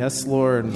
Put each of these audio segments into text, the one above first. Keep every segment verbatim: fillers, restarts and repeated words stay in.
Yes, Lord.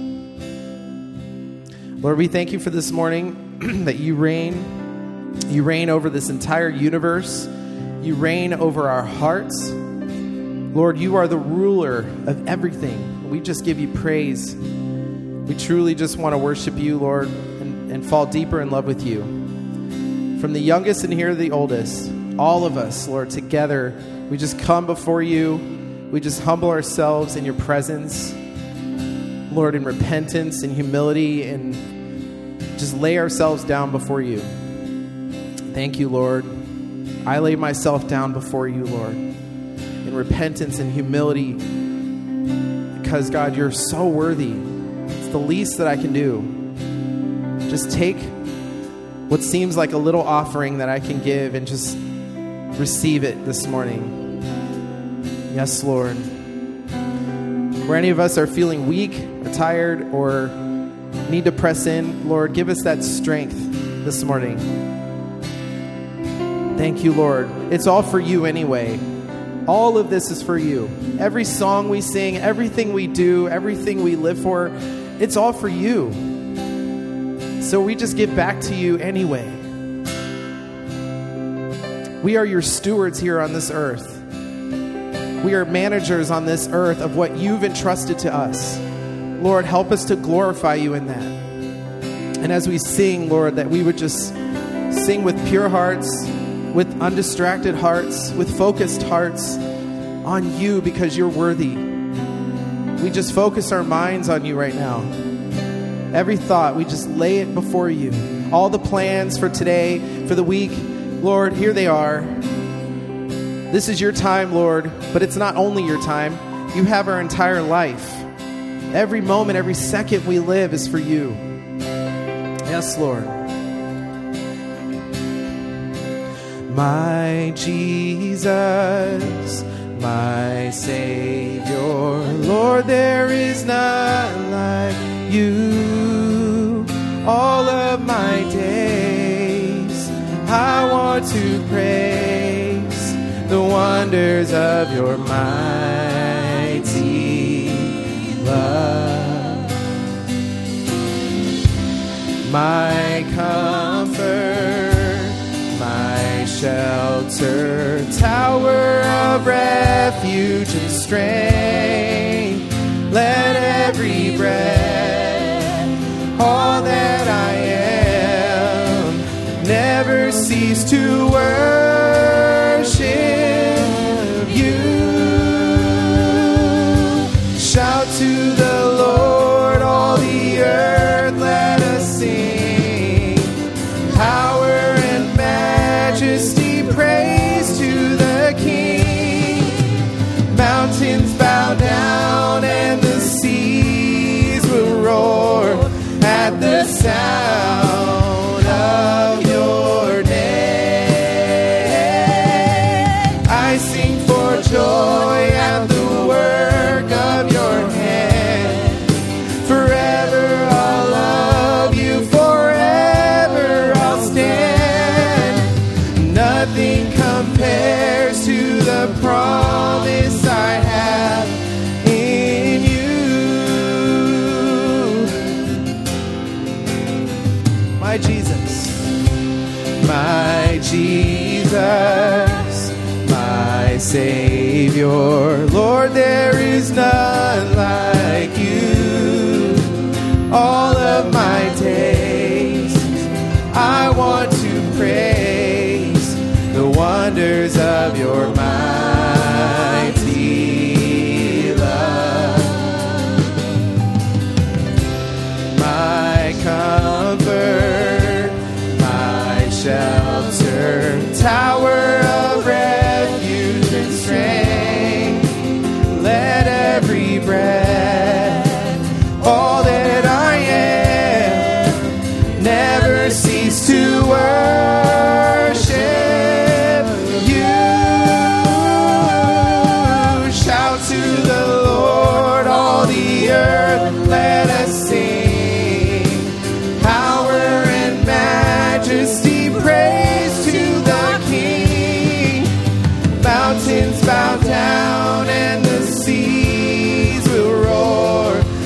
Lord, we thank you for this morning that you reign. You reign over this entire universe. You reign over our hearts. Lord, you are the ruler of everything. We just give you praise. We truly just want to worship you, Lord, and, and fall deeper in love with you. From the youngest and here to the oldest, all of us, Lord, together, we just come before you. We just humble ourselves in your presence, Lord, in repentance and humility, and just lay ourselves down before you. Thank you, Lord. I lay myself down before you, Lord, in repentance and humility, because, God, you're so worthy. It's the least that I can do. Just take what seems like a little offering that I can give and just receive it this morning. Yes, Lord. Where any of us are feeling weak or tired or need to press in, Lord, give us that strength this morning. Thank you, Lord. It's all for you anyway. All of this is for you. Every song we sing, everything we do, everything we live for, it's all for you. So we just give back to you anyway. We are your stewards here on this earth. We are managers on this earth of what you've entrusted to us. Lord, help us to glorify you in that. And as we sing, Lord, that we would just sing with pure hearts, with undistracted hearts, with focused hearts on you, because you're worthy. We just focus our minds on you right now. Every thought, we just lay it before you. All the plans for today, for the week, Lord, here they are. This is your time, Lord, but it's not only your time. You have our entire life. Every moment, every second we live is for you. Yes, Lord. My Jesus, my Savior, Lord, there is none like you. All of my days, I want to praise the wonders of your mighty love. My comfort, my shelter, tower of refuge and strength. Let every breath, all that I am, never cease to worship you. Shout to the Lord, all the earth, let us sing. Power and majesty, praise to the King. Mountains bow down and the seas will roar at the sound of your name. I sing for joy at the work of your hand. Forever I'll love you, forever I'll stand. Nothing compares to the promise I have in you. My Jesus, my Jesus, my Savior, Lord, there is none like you. All of my days, I want to praise the wonders of your mighty love. My comfort, my shelter, tower of refuge and strength. Let every breath, all that I am, never cease to worship you. Shout to the Lord, all the earth, let us sing. Power and majesty, praise to the King. Mountains bow down and the seas will roar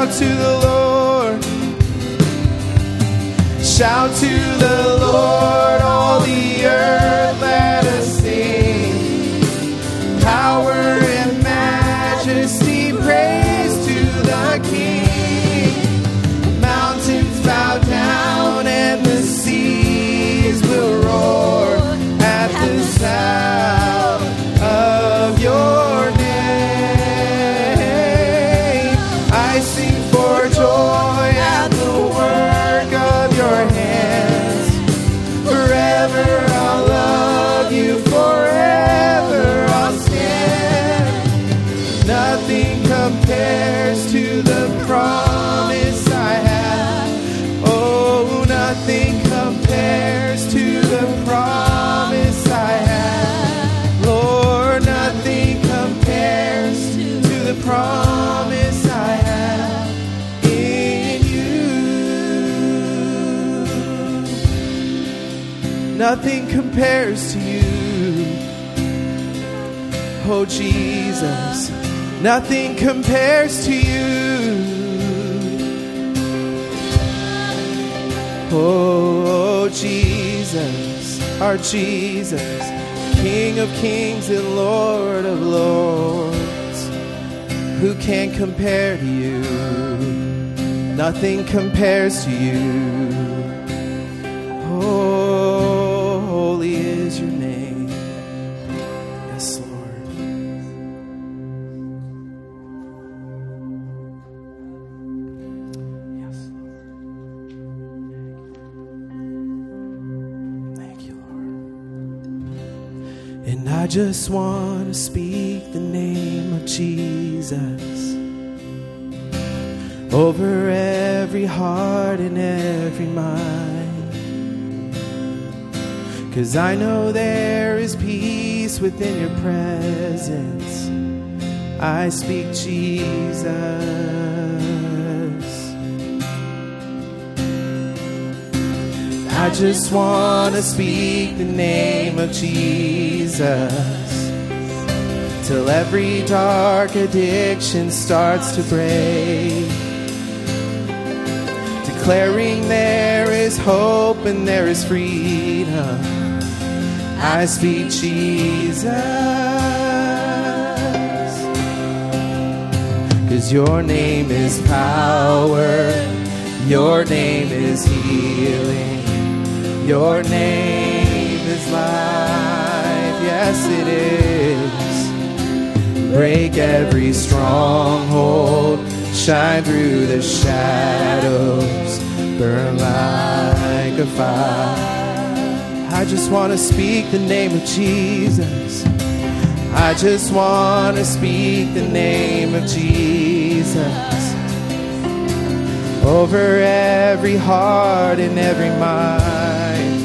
Shout to the Lord. Shout to the Lord, all the earth, let us sing. Power and majesty, praise to the King. Mountains bow down and the seas will roar at the sound of your name. I sing for joy at the work of your hands. Forever I'll love you, forever I'll stand. Nothing compares to the promise I have. Oh, nothing compares to the promise I have. Lord, nothing compares to the promise I have in you. Nothing compares to you. Oh, Jesus, nothing compares to you. Oh, Jesus, our Jesus, King of kings and Lord of lords. Who can compare to you? Nothing compares to you. Oh, holy is your name. Yes, Lord. Yes, Lord. Thank you, Lord. And I just want to speak the name of Jesus over every heart and every mind. 'Cause I know there is peace within your presence. I speak Jesus. I just want to speak the name of Jesus till every dark addiction starts to break. Declaring there is hope and there is freedom. I speak Jesus. 'Cause your name is power. Your name is healing. Your name is life. Yes, it is. Break every stronghold. Shine through the shadows. Burn like a fire. I just want to speak the name of Jesus. I just want to speak the name of Jesus over every heart and every mind.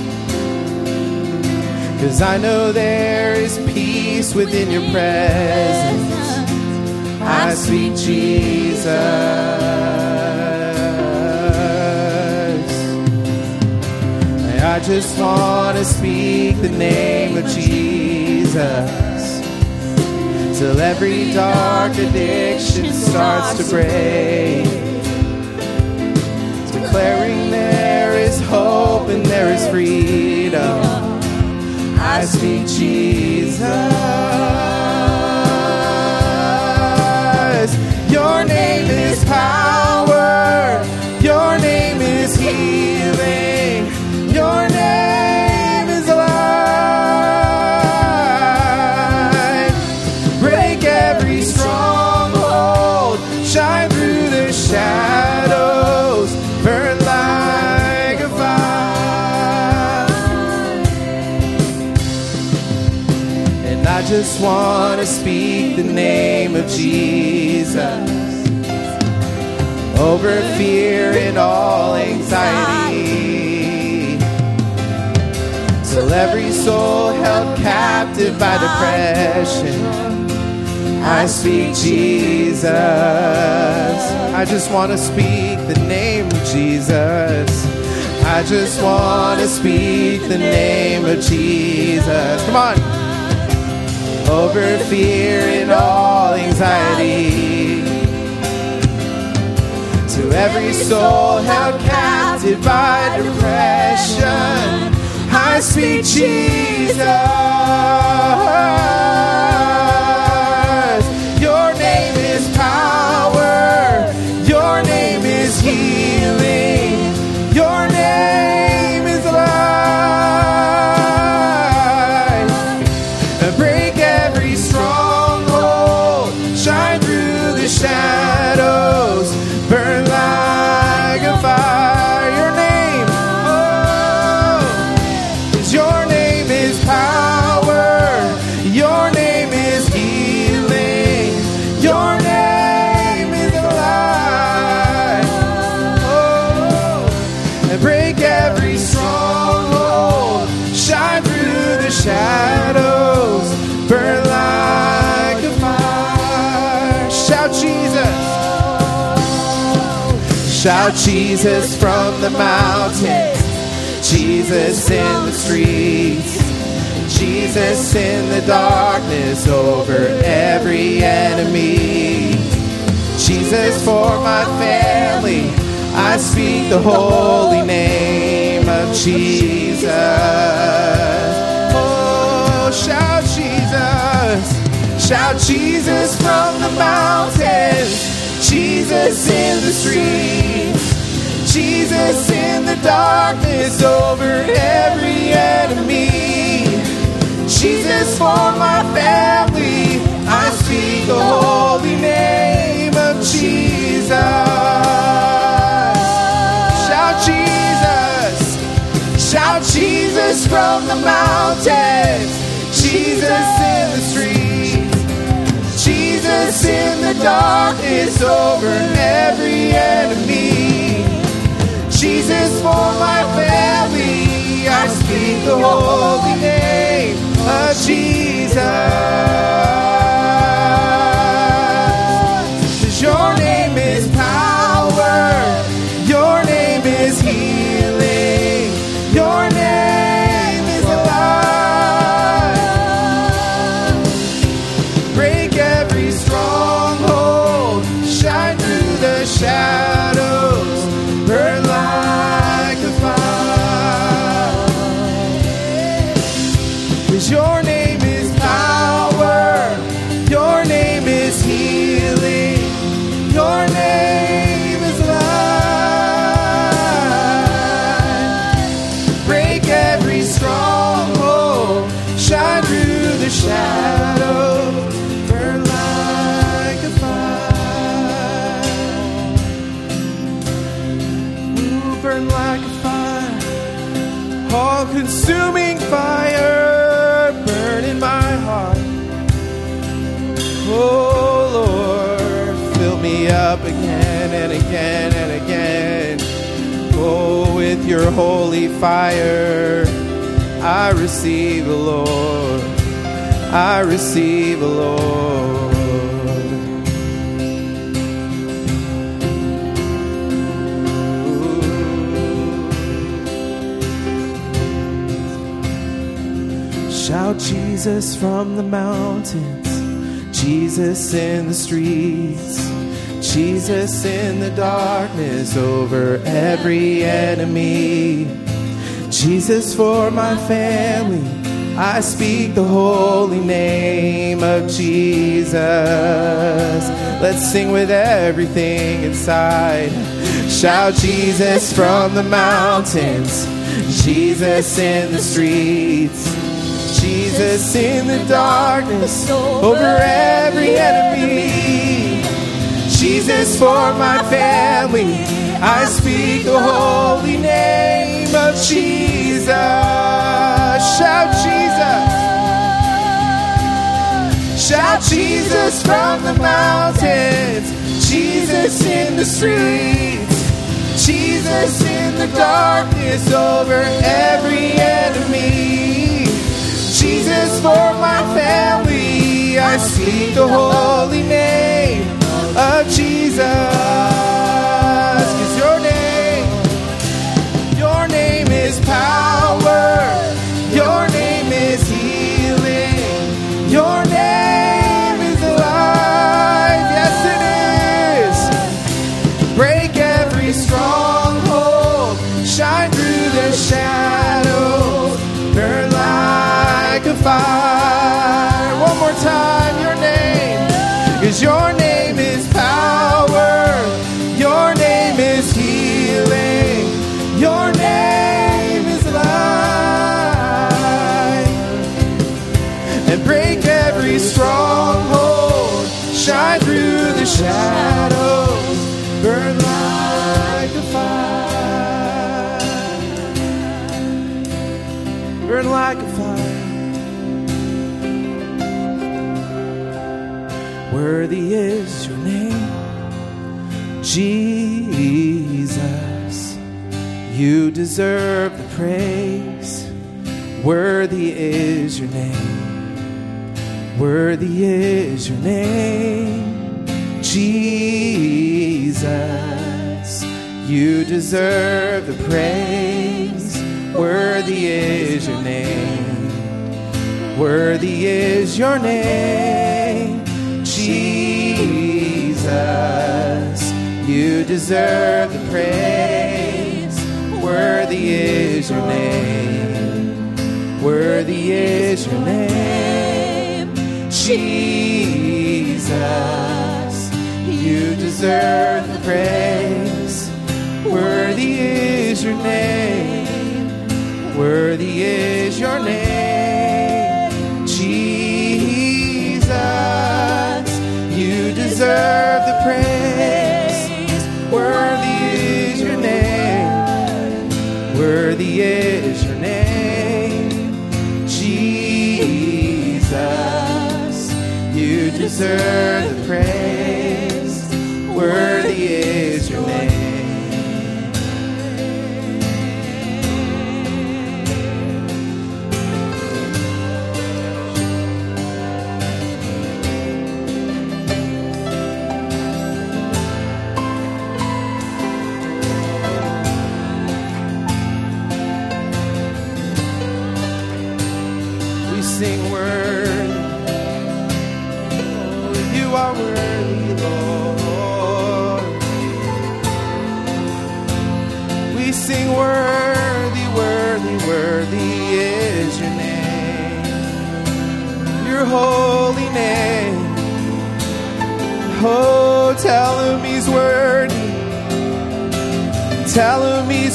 'Cause I know there is peace within your presence. I speak Jesus. I just want to speak the name of Jesus till every dark addiction starts to break. Declaring there is hope and there is freedom. I speak Jesus. Your name is power. Your name is healing. Your name is life. Break every stronghold. Shine through the shadows. Burn like a fire. And I just want to speak the name of Jesus over fear and all anxiety, till every soul held captive by depression. I speak Jesus. I just want to speak the name of Jesus. I just want to speak the name of Jesus. Come on. Over fear and all anxiety, To every soul held captive by depression, I speak Jesus. Your name is power. Your name is healing. Your name is life. Break every stronghold. Shine through the shadows. Burn like a fire. Your name, oh, 'cause your name is power. Your name is healing. Your name is alive. Oh, and break every stronghold. Shine through the shadows. Burn like a fire. Shout Jesus. Shout Jesus from the mountains, Jesus in the streets, Jesus in the darkness over every enemy. Jesus for my family, I speak the holy name of Jesus. Oh, shout Jesus, shout Jesus from the mountains, Jesus in the streets, Jesus in the darkness over every enemy. Jesus for my family, I speak the holy name of Jesus. Shout Jesus, shout Jesus from the mountains, Jesus in the streets, Jesus in the darkness over every enemy. Jesus for my family, I speak the holy name of Jesus. 'Cause your name is power, your name is healing, your name is alive. Break every stronghold, shine through the shadows, burn like a fire. 'Cause your name is power, your name is healing, your name is life. Break every stronghold, shine through the shadows, burn like a fire. Ooh, burn like a fire, all-consuming fire, burn in my heart. Oh Lord, fill me up again and again and again. Oh, with your holy fire, I receive the Lord, I receive the Lord. Shout Jesus from the mountains, Jesus in the streets, Jesus in the darkness over every enemy. Jesus for my family, I speak the holy name of Jesus. Let's sing with everything inside. Shout Jesus from the mountains, Jesus in the streets, Jesus in the darkness over every enemy. Jesus for my family, I speak the holy name of Jesus. Shout Jesus, shout Jesus from the mountains, Jesus in the streets, Jesus in the darkness over every enemy. Jesus for my family, I speak the holy name of Jesus. 'Cause your name, your name is power, your name is healing, your name is alive. Yes, it is. Break every Jesus, you deserve the praise. Worthy is your name. Worthy is your name. Jesus, you deserve the praise. Worthy is your name. Worthy is your name. Jesus, you deserve the praise. Worthy is your name. Worthy is your name. Jesus, you deserve the praise. Worthy is your name. Worthy is your name. Jesus, you deserve the praise. Worthy is your name. Worthy is your name. Jesus, you deserve the praise. Worthy is your name. Sing worthy, oh, you are worthy, Lord. We sing worthy, worthy, worthy is your name, your holy name. Oh, tell him he's worthy, tell him he's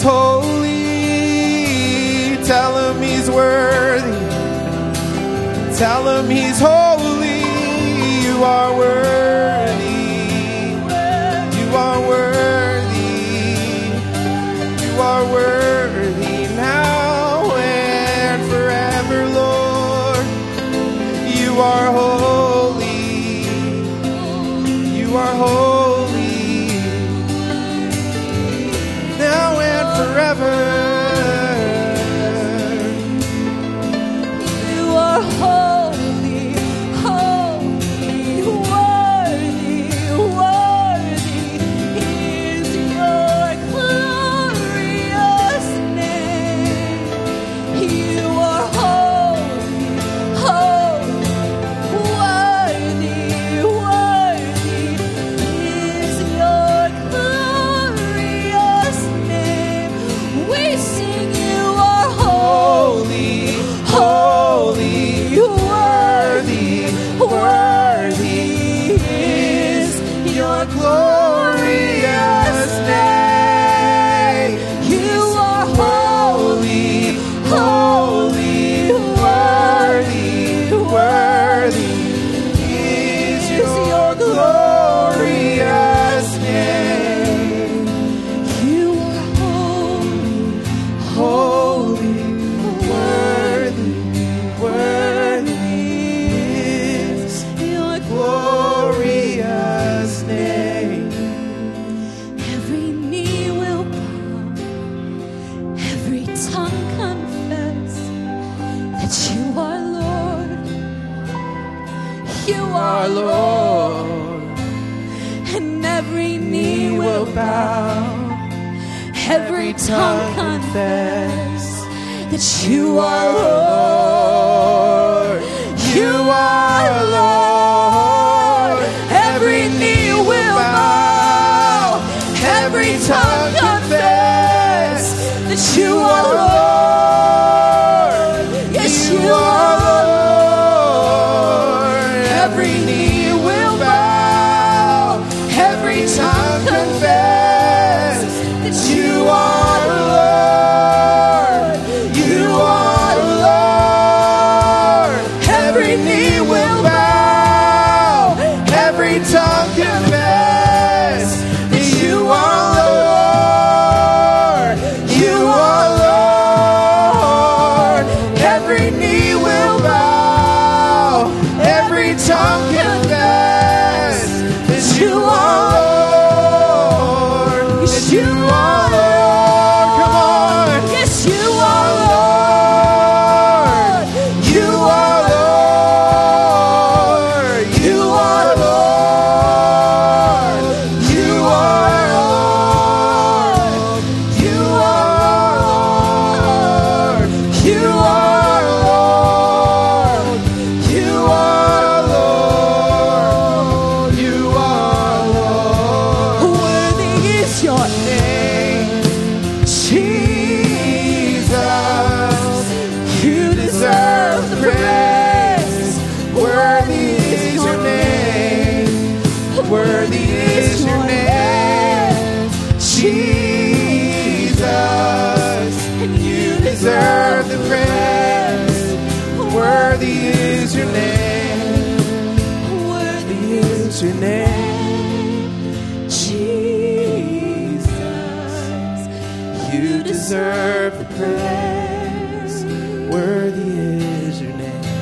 holy, tell him he's worthy. Tell him he's holy. You are worthy. You are worthy. You are worthy now and forever, Lord. You are holy. You are holy now and forever. Every tongue confess that you are Lord. You are Lord. Every knee will bow. Every tongue confess that you are Lord. Yes, you are Lord. Every knee will bow. Every tongue confess that you are Lord. You are Lord. Every knee will bow. Every tongue confess that you are Lord. You are Lord. Every knee will bow. Every tongue confess that you are Lord. your name, Jesus. You deserve the praise. Worthy is your name.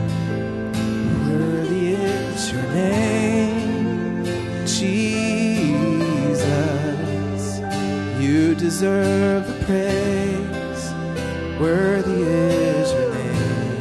Worthy is your name, Jesus. You deserve the praise. Worthy is your name.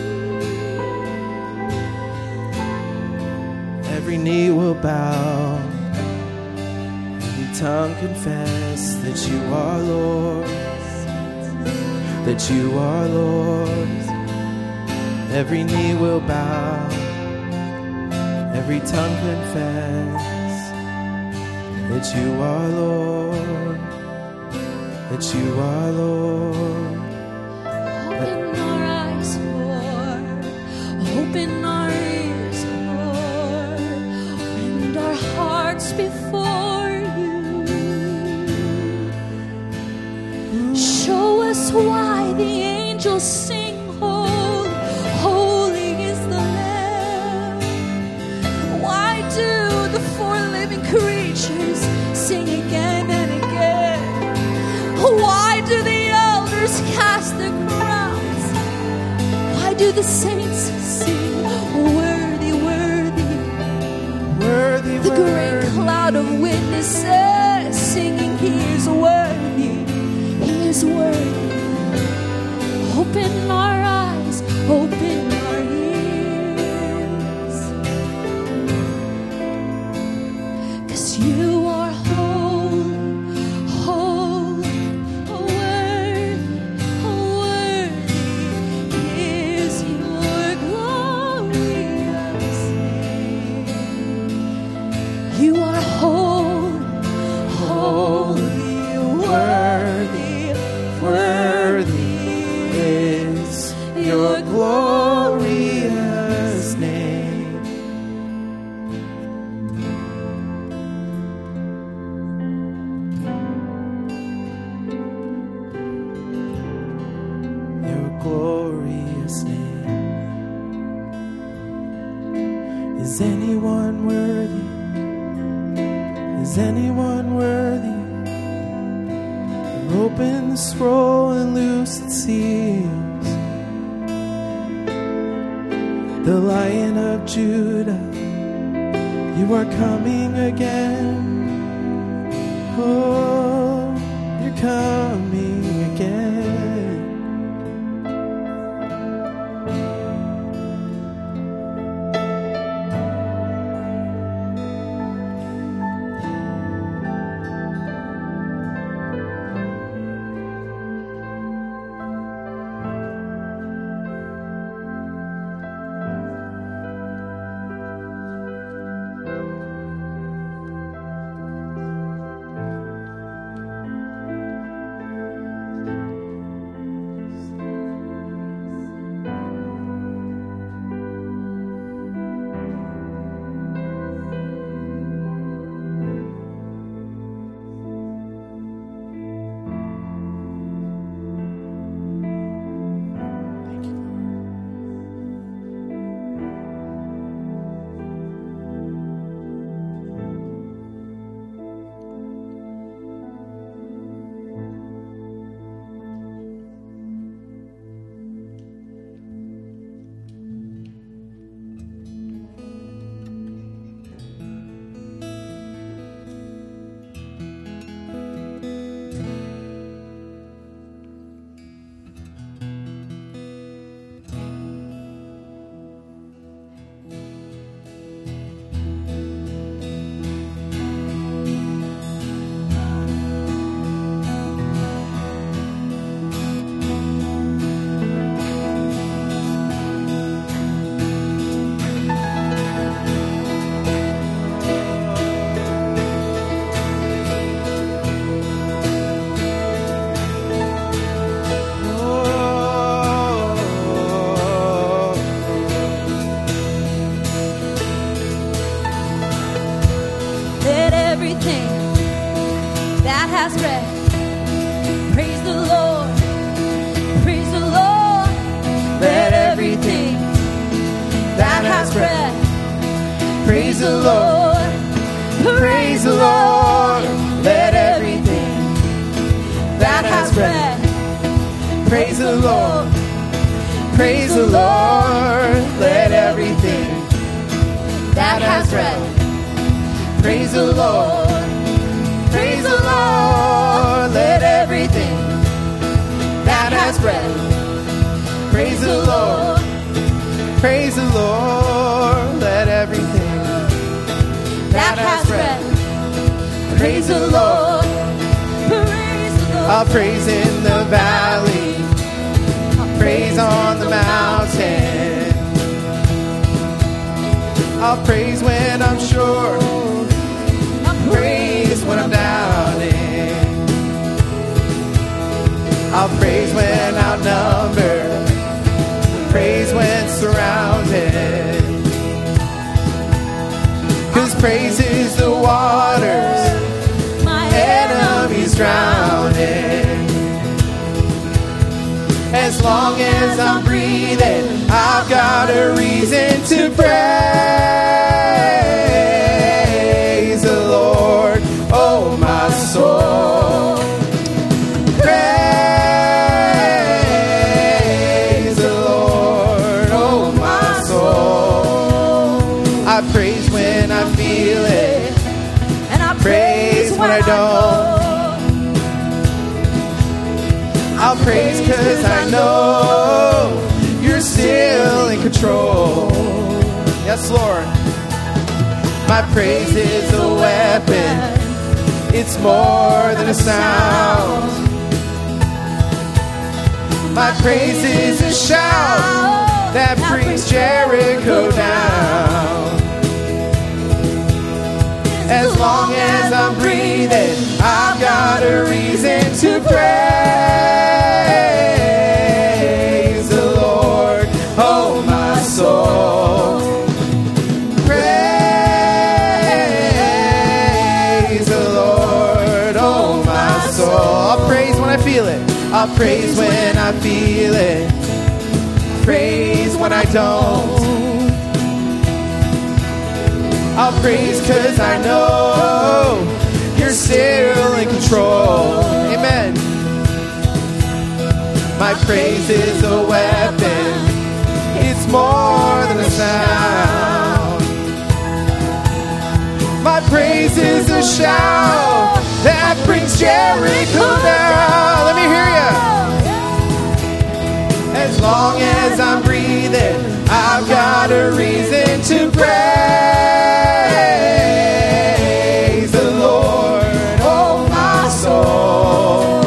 Every knee will bow, every tongue confess that you are Lord, that you are Lord. Every knee will bow, every tongue confess that you are Lord, that you are Lord. Open our eyes, Lord. Open our ears, Lord. And our hearts before you. Show us why the angels sing, holy, holy is the Lamb. Why do the four living creatures sing again and again? Why do the elders cast their crowns? Why do the saints sing, worthy, worthy? Worthy, The great cloud of witnesses singing, He is worthy, He is worthy. Open our eyes, open our ears, 'cause you are holy, holy, worthy, worthy is your glorious name. You are holy, holy, worthy, worthy is your glorious name. Your glorious name. Is anyone worthy? Is anyone worthy? Open the scroll and loose its seals. The Lion of Judah, you are coming again. Oh, you're coming again. Praise the the Lord. Praise the Lord. Let everything that has breath praise the Lord. Praise the Lord. Let everything that has breath praise the Lord. Praise the Lord. Let everything that has breath praise the Lord. Praise the Lord. Let everything that has breath praise the Lord. Praise the Lord. I'll praise in the valley, praise on the mountain. I'll praise when I'm sure, praise when I'm doubting. I'll praise when outnumbered, praise when surrounded. 'Cause praise is the waters My enemies drowning. As long as I'm breathing, I've got a reason to praise the Lord, oh my soul. Praise the Lord, oh my soul. I praise when I feel it, And I praise when I don't. I'll praise 'cause I know you're still in control. Yes, Lord. My praise is a weapon. It's more than a sound. My praise is a shout that brings Jericho down. As long as I'm breathing, I've got a reason to praise the Lord, oh my soul. Praise the Lord, oh my soul. I'll praise when I feel it. I'll praise when I feel it. Praise when I don't. I'll praise 'cause I know you're still in control. Amen. My praise is a weapon. It's more than a sound. My praise is a shout that brings Jericho down. Let me hear you. As long as I'm breathing, I've got a reason to praise the Lord, oh my soul.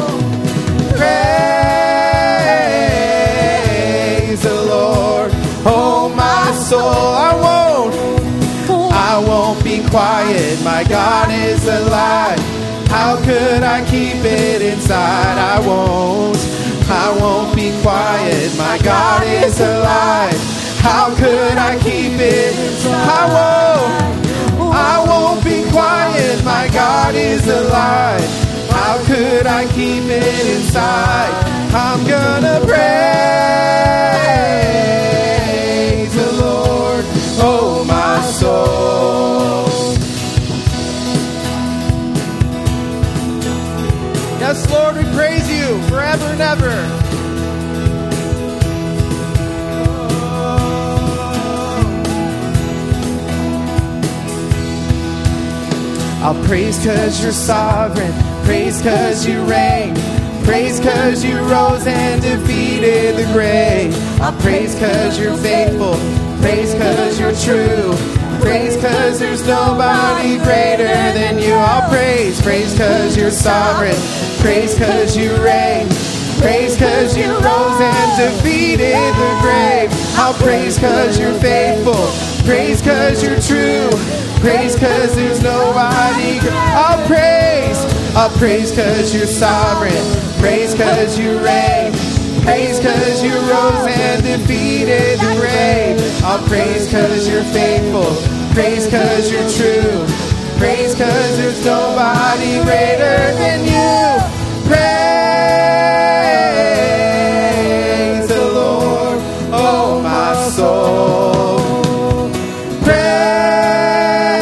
Praise the Lord, oh my soul. I won't, I won't be quiet. My God is alive. How could I keep it inside? I won't, I won't be quiet. My God is alive. How could I keep it? I won't, I won't be quiet. My God is alive. How could I keep it inside? I'm gonna praise the Lord, oh my soul. Yes, Lord, we praise you forever and ever. I'll praise 'cause you're sovereign, praise 'cause you reign, praise 'cause you rose and defeated the grave. I'll praise 'cause you're faithful, praise 'cause you're true, praise 'cause there's nobody greater than you. I'll praise, praise 'cause you're sovereign, praise 'cause you reign, praise 'cause you rose and defeated the grave. I'll praise 'cause you're faithful, praise 'cause you're true, praise 'cause there's nobody. I'll praise, I'll praise 'cause you're sovereign, praise 'cause you reign, praise 'cause you rose and defeated the grave. I'll praise 'cause you're faithful, praise 'cause you're true, praise 'cause there's nobody greater than you. Praise the Lord, oh my soul. Praise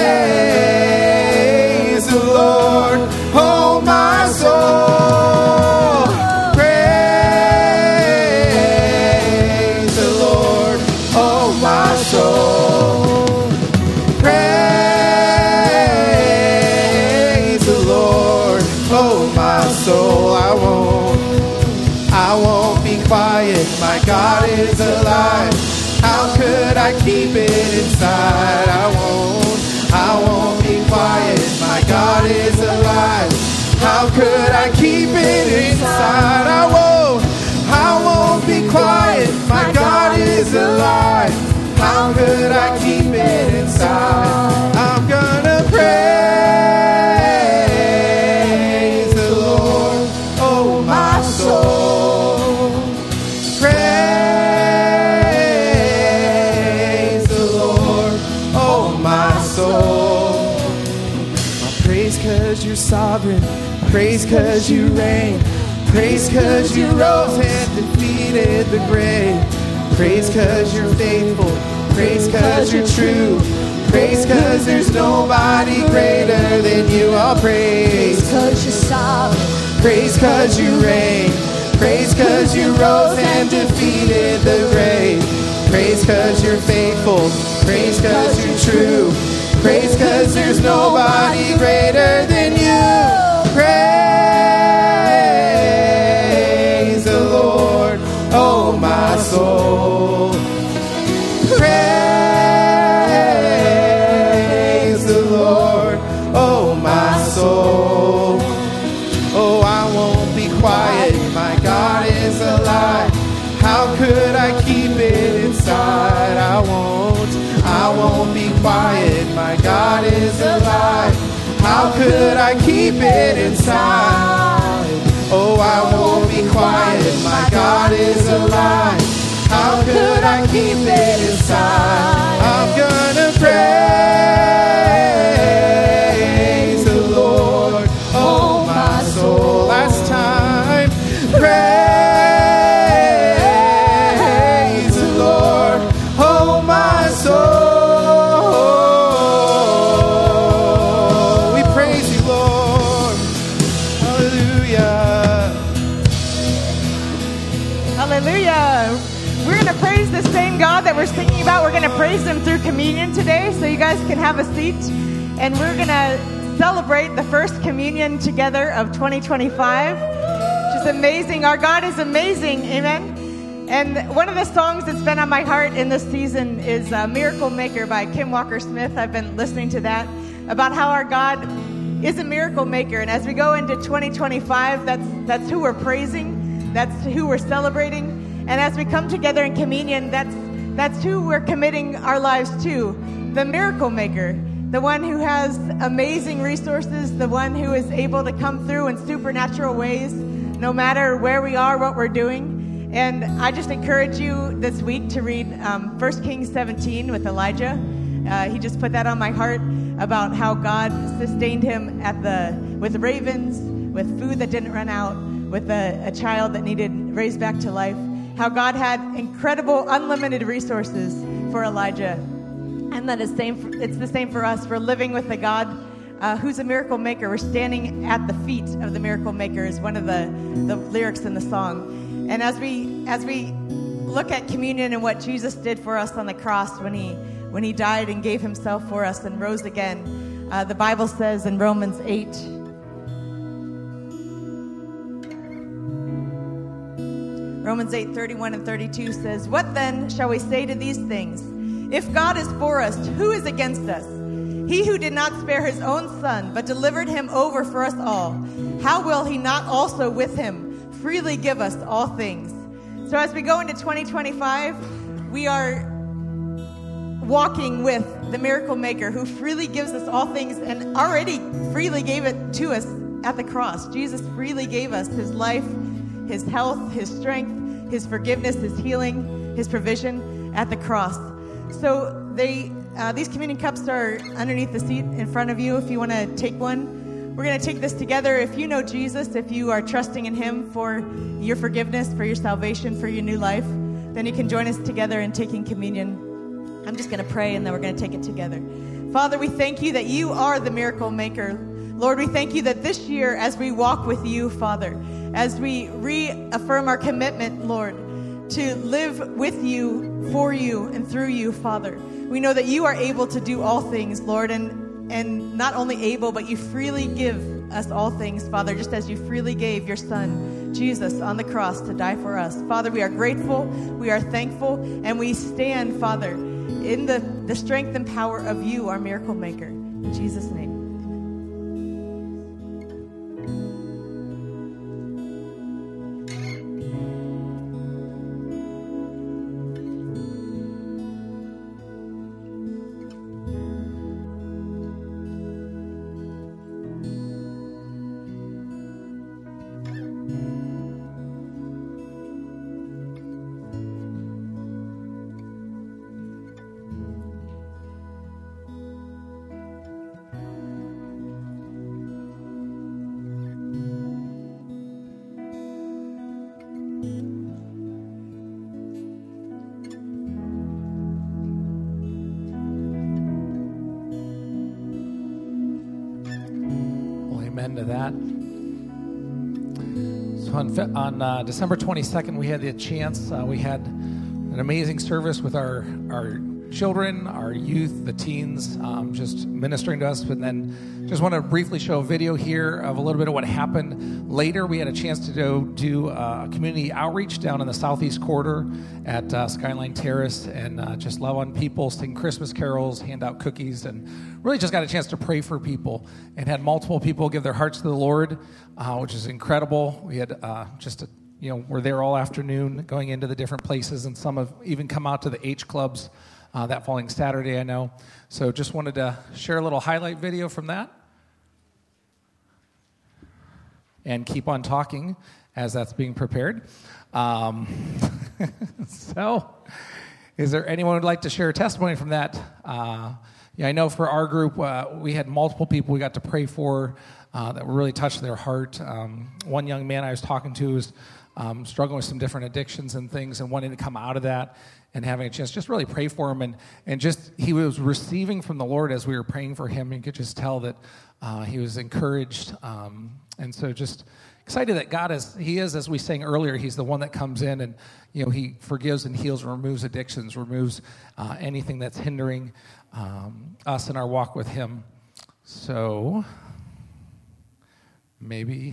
My God is alive. How could I keep it inside? I won't, I won't be quiet. My God is alive. How could I keep it inside? I won't, I won't be quiet. My God is alive. How could I keep it inside? I'm gonna praise the Lord, oh my soul. Praise the Lord, oh my soul. I praise 'cause you're sovereign. Praise 'cause you reign. Praise 'cause you rose and defeated the grave. Praise 'cause you're faithful. Praise 'cause you're true. Praise 'cause there's nobody greater than you. I'll praise 'Cause you're sovereign. Praise 'cause you reign. Praise 'cause you rose and defeated the grave. Praise 'cause you're faithful. Praise 'cause you're true. Praise 'cause there's nobody greater than you. Praise the Lord, oh my soul. Praise the Lord, oh my soul. Oh, I won't be quiet. My God is alive. How could I keep it inside? I won't, I won't be quiet. My God is alive. How could I keep it inside? Oh, I won't be quiet. My God is alive. How could I keep it inside? I'm gonna praise the Lord, oh my soul. Last time, praise the Lord, oh my soul. We praise you, Lord. Hallelujah. Hallelujah. We're going to praise the same God that we're singing about. We're going to praise him through communion today, so you guys can have a seat. And we're going to celebrate the first communion together of twenty twenty-five, which is amazing. Our God is amazing. Amen. And one of the songs that's been on my heart in this season is uh, Miracle Maker by Kim Walker-Smith. I've been listening to that, about how our God is a miracle maker. And as we go into twenty twenty-five, that's that's who we're praising. That's who we're celebrating. And as we come together in communion, that's that's who we're committing our lives to, the miracle maker, the one who has amazing resources, the one who is able to come through in supernatural ways, no matter where we are, what we're doing. And I just encourage you this week to read um, First Kings seventeen with Elijah. Uh, he just put that on my heart about how God sustained him at the with ravens, with food that didn't run out, with a, a child that needed raised back to life. How God had incredible, unlimited resources for Elijah. And that is same for, it's the same for us. We're living with a God uh, who's a miracle maker. We're standing at the feet of the miracle maker is one of the, the lyrics in the song. And as we as we look at communion and what Jesus did for us on the cross when he when he died and gave himself for us and rose again, uh, the Bible says in Romans eight, Romans eight, thirty-one and thirty-two says, "What then shall we say to these things? If God is for us, who is against us? He who did not spare his own son, but delivered him over for us all, how will he not also with him freely give us all things?" So as we go into twenty twenty-five, we are walking with the miracle maker who freely gives us all things and already freely gave it to us at the cross. Jesus freely gave us his life, his health, his strength, his forgiveness, his healing, his provision at the cross. So they, uh, these communion cups are underneath the seat in front of you if you want to take one. We're going to take this together. If you know Jesus, if you are trusting in him for your forgiveness, for your salvation, for your new life, then you can join us together in taking communion. I'm just going to pray and then we're going to take it together. Father, we thank you that you are the miracle maker. Lord, we thank you that this year as we walk with you, Father, as we reaffirm our commitment, Lord, to live with you, for you, and through you, Father, we know that you are able to do all things, Lord, and and not only able, but you freely give us all things, Father, just as you freely gave your son Jesus on the cross to die for us. Father, we are grateful, we are thankful, and we stand, Father, in the, the strength and power of you, our miracle maker. In Jesus' name. To that. So on, on uh, December twenty-second, we had the chance, uh, we had an amazing service with our, our children, our youth, the teens, um, just ministering to us. But then just want to briefly show a video here of a little bit of what happened later. We had a chance to go do uh, a community outreach down in the southeast quarter at uh, Skyline Terrace and uh, just love on people, sing Christmas carols, hand out cookies, and really just got a chance to pray for people and had multiple people give their hearts to the Lord, uh, which is incredible. We had uh, just a You know, we're there all afternoon going into the different places, and some have even come out to the H clubs uh, that following Saturday, I know. So just wanted to share a little highlight video from that and keep on talking as that's being prepared. Um, so is there anyone who would like to share a testimony from that? Uh, yeah, I know for our group, uh, we had multiple people we got to pray for uh, that were really touched their heart. Um, one young man I was talking to was Um, struggling with some different addictions and things and wanting to come out of that and having a chance just really pray for him. And, and just he was receiving from the Lord as we were praying for him. You could just tell that uh, he was encouraged. Um, and so just excited that God is, he is, as we sang earlier, he's the one that comes in and, you know, he forgives and heals and removes addictions, removes uh, anything that's hindering um, us in our walk with him. So maybe...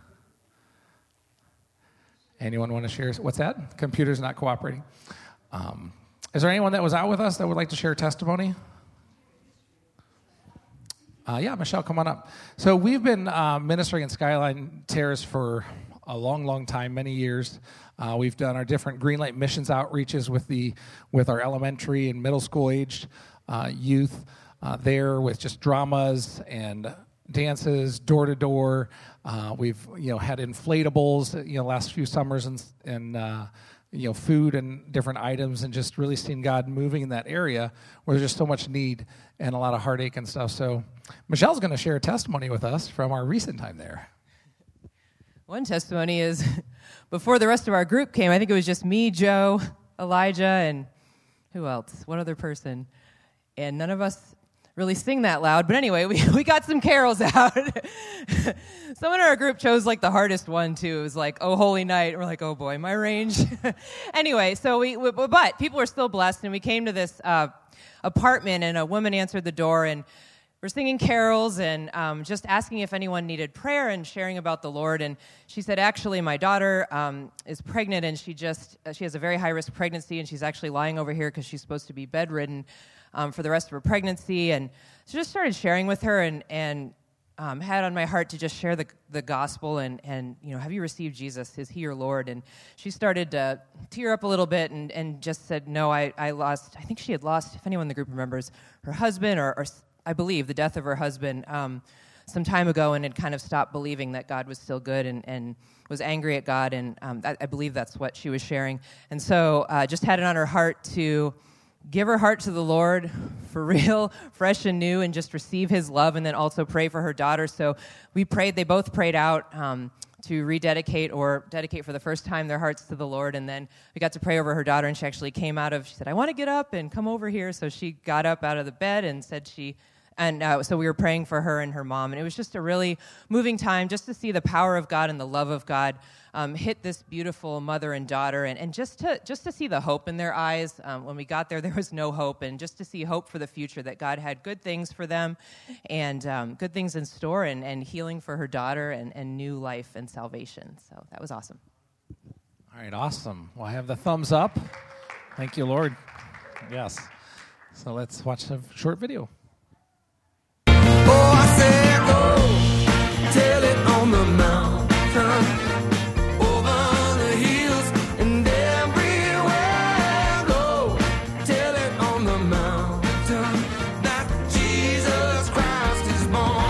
Anyone want to share? What's that? Computer's not cooperating. Um, is there anyone that was out with us that would like to share a testimony? Uh, yeah, Michelle, come on up. So we've been uh, ministering in Skyline Terrace for a long, long time, many years. Uh, we've done our different Greenlight missions outreaches with the with our elementary and middle school aged uh, youth uh, there with just dramas and dances, door to door. Uh, we've you know had inflatables you know last few summers and and uh, you know food and different items, and just really seen God moving in that area where there's just so much need and a lot of heartache and stuff. So Michelle's going to share a testimony with us from our recent time there. One testimony is before the rest of our group came, I think it was just me, Joe, Elijah, and who else? One other person, and none of us really sing that loud, but anyway, we, we got some carols out. Someone in our group chose like the hardest one too. It was like, "Oh Holy Night." We're like, "Oh boy, my range." Anyway, so we, we, but people were still blessed, and we came to this uh, apartment, and a woman answered the door, and we're singing carols and um, just asking if anyone needed prayer and sharing about the Lord. And she said, "Actually, my daughter um, is pregnant, and she just uh, she has a very high risk pregnancy, and she's actually lying over here because she's supposed to be bedridden Um, for the rest of her pregnancy." And so just started sharing with her, and and um, had on my heart to just share the the gospel and and you know, have you received Jesus? Is he your Lord? And she started to tear up a little bit and and just said, "No, I I lost. I think she had lost, if anyone in the group remembers, her husband, or, or I believe the death of her husband um, some time ago, and had kind of stopped believing that God was still good, and and was angry at God, and um, I, I believe that's what she was sharing. And so uh, just had it on her heart to give her heart to the Lord for real, fresh and new, and just receive his love, and then also pray for her daughter. So we prayed, they both prayed out um, to rededicate or dedicate for the first time their hearts to the Lord, and then we got to pray over her daughter, and she actually came out of, she said, "I want to get up and come over here." So she got up out of the bed and said she And uh, so we were praying for her and her mom, and it was just a really moving time just to see the power of God and the love of God um, hit this beautiful mother and daughter, and, and just to just to see the hope in their eyes. Um, when we got there, there was no hope, and just to see hope for the future, that God had good things for them and um, good things in store, and, and healing for her daughter, and, and new life and salvation. So that was awesome. All right, awesome. Well, I have the thumbs up. Thank you, Lord. Yes. So let's watch a short video. Oh, I said go, tell it on the mountain, over the hills and everywhere. Go, tell it on the mountain that Jesus Christ is born.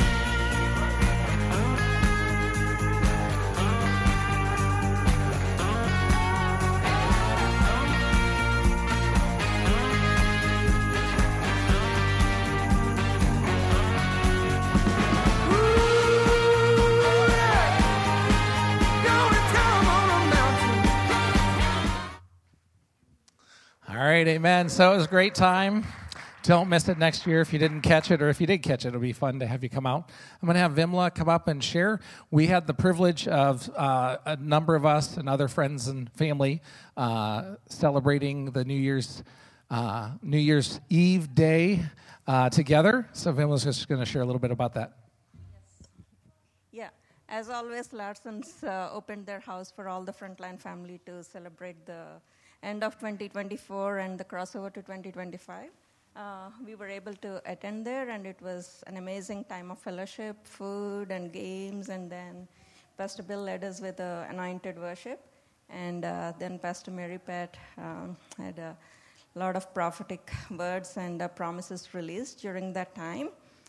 All right, amen. So it was a great time. Don't miss it next year if you didn't catch it, or if you did catch it, it'll be fun to have you come out. I'm going to have Vimla come up and share. We had the privilege of uh, a number of us and other friends and family uh, celebrating the New Year's uh, New Year's Eve day uh, together. So Vimla's just going to share a little bit about that. Yeah, as always, Larson's uh, opened their house for all the Frontline family to celebrate the end of twenty twenty-four and the crossover to twenty twenty-five. Uh, we were able to attend there, and it was an amazing time of fellowship, food and games, and then Pastor Bill led us with uh, anointed worship, and uh, then Pastor Mary Pat um, had a lot of prophetic words and uh, promises released during that time.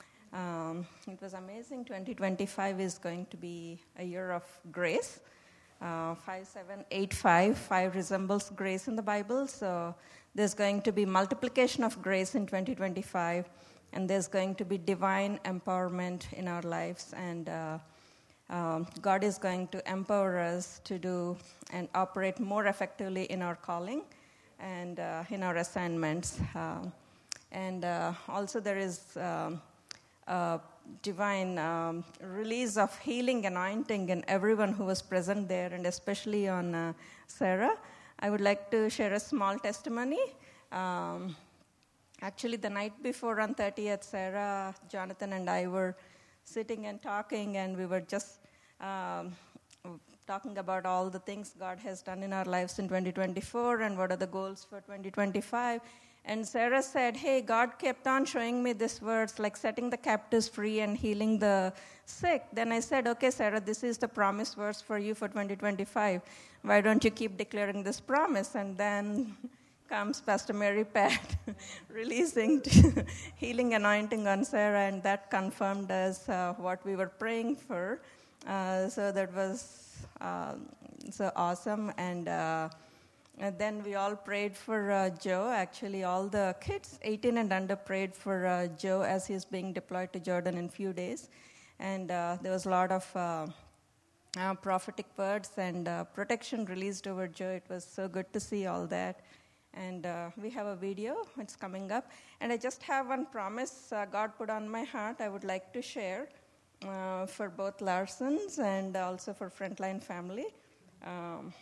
Um, it was amazing. twenty twenty-five is going to be a year of grace. Uh, five seven eight five, five resembles grace in the Bible, so there's going to be multiplication of grace in twenty twenty-five, and there's going to be divine empowerment in our lives, and uh, um, God is going to empower us to do and operate more effectively in our calling and uh, in our assignments. Uh, and uh, also there is um, uh, divine um, release of healing anointing in everyone who was present there, and especially on uh, Sarah. I would like to share a small testimony. Um, actually, the night before on thirtieth, Sarah, Jonathan, and I were sitting and talking, and we were just um, talking about all the things God has done in our lives in twenty twenty-four and what are the goals for twenty twenty-five. And Sarah said, hey, God kept on showing me these words, like setting the captives free and healing the sick. Then I said, okay, Sarah, this is the promise verse for you for twenty twenty-five. Why don't you keep declaring this promise? And then comes Pastor Mary Pat releasing healing anointing on Sarah, and that confirmed us uh, what we were praying for. Uh, so that was uh, so awesome. And uh, And then we all prayed for uh, Joe. Actually, all the kids, eighteen and under, prayed for uh, Joe as he's being deployed to Jordan in a few days. And uh, there was a lot of uh, uh, prophetic words and uh, protection released over Joe. It was so good to see all that. And uh, we have a video. It's coming up. And I just have one promise uh, God put on my heart I would like to share uh, for both Larsons and also for Frontline family. Um,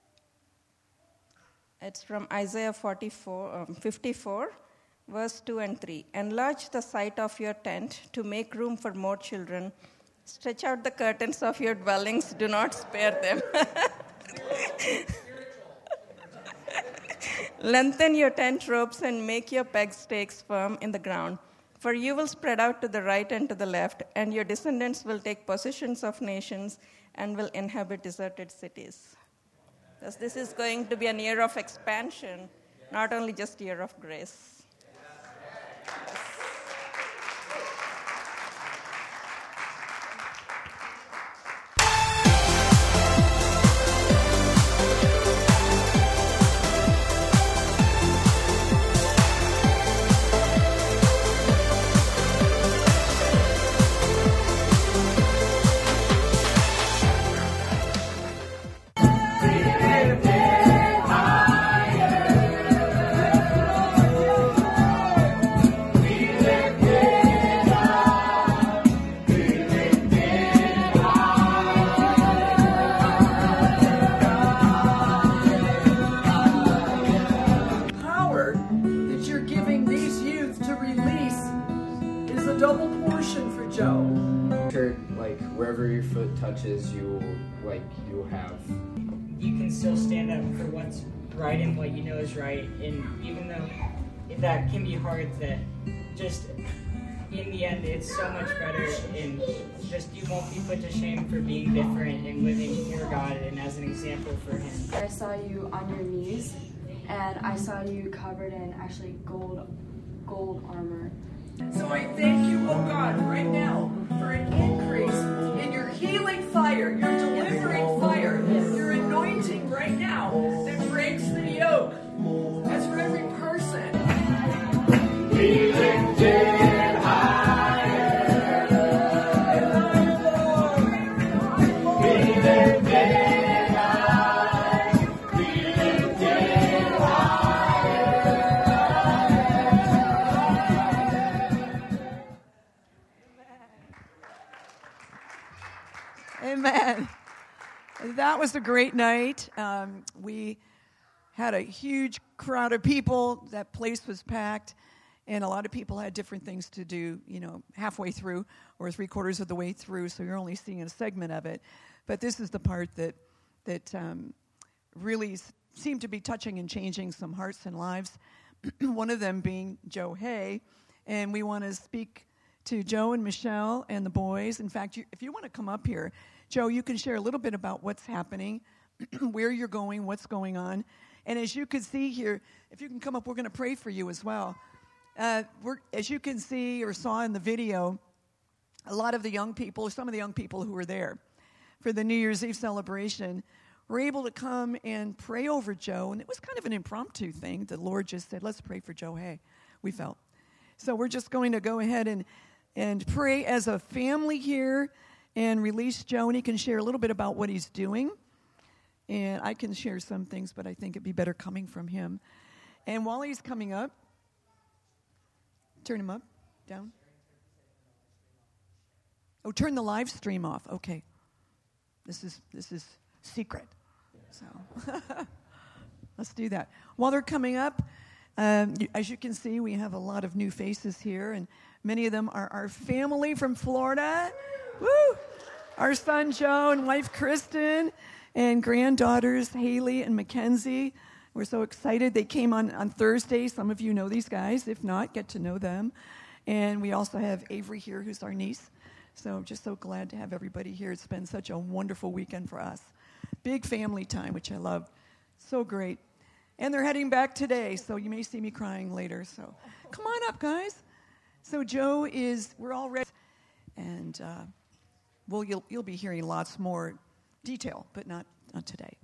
It's from Isaiah forty-four, um, fifty-four, verse two and three. Enlarge the site of your tent to make room for more children. Stretch out the curtains of your dwellings. Do not spare them. Lengthen your tent ropes and make your peg stakes firm in the ground. For you will spread out to the right and to the left, and your descendants will take possessions of nations and will inhabit deserted cities. Because this is going to be a year of expansion, not only just a year of grace. like wherever your foot touches, you like you'll have. You can still stand up for what's right and what you know is right, and even though that can be hard, that just in the end it's so much better, and just you won't be put to shame for being different and living for God and as an example for Him. I saw you on your knees, and I saw you covered in actually gold, gold armor. So I thank you, oh God, right now for an increase in your healing fire, your delivering fire, your anointing right now that breaks the yoke. That's for every person. Be lifted higher. Be lifted high. Be lifted Amen. That was a great night. Um, we had a huge crowd of people. That place was packed, and a lot of people had different things to do, you know, halfway through or three quarters of the way through, so you're only seeing a segment of it. But this is the part that, that um, really s- seemed to be touching and changing some hearts and lives, one of them being Joe Hay. And we want to speak to Joe and Michelle and the boys. In fact, you, if you want to come up here, Joe, you can share a little bit about what's happening, where you're going, what's going on. And as you can see here, if you can come up, we're going to pray for you as well. Uh, we're, as you can see or saw in the video, a lot of the young people, some of the young people who were there for the New Year's Eve celebration, were able to come and pray over Joe. And it was kind of an impromptu thing. The Lord just said, let's pray for Joe Hay, we felt. So we're just going to go ahead and, and pray as a family here and release Joe, and he can share a little bit about what he's doing. And I can share some things, but I think it'd be better coming from him. And while he's coming up, turn him up, down. Oh, turn the live stream off. Okay. This is this is secret. So let's do that. While they're coming up, um, you, as you can see, we have a lot of new faces here, and many of them are our family from Florida. Woo! Our son Joe and wife Kristen, and granddaughters Haley and Mackenzie. We're so excited. They came on, on Thursday. Some of you know these guys. If not, get to know them. And we also have Avery here, who's our niece. So I'm just so glad to have everybody here. It's been such a wonderful weekend for us. Big family time, which I love. So great. And they're heading back today, so you may see me crying later. So come on up, guys. So Joe is, we're all ready. And, uh, well, you'll, you'll be hearing lots more detail, but not, not today.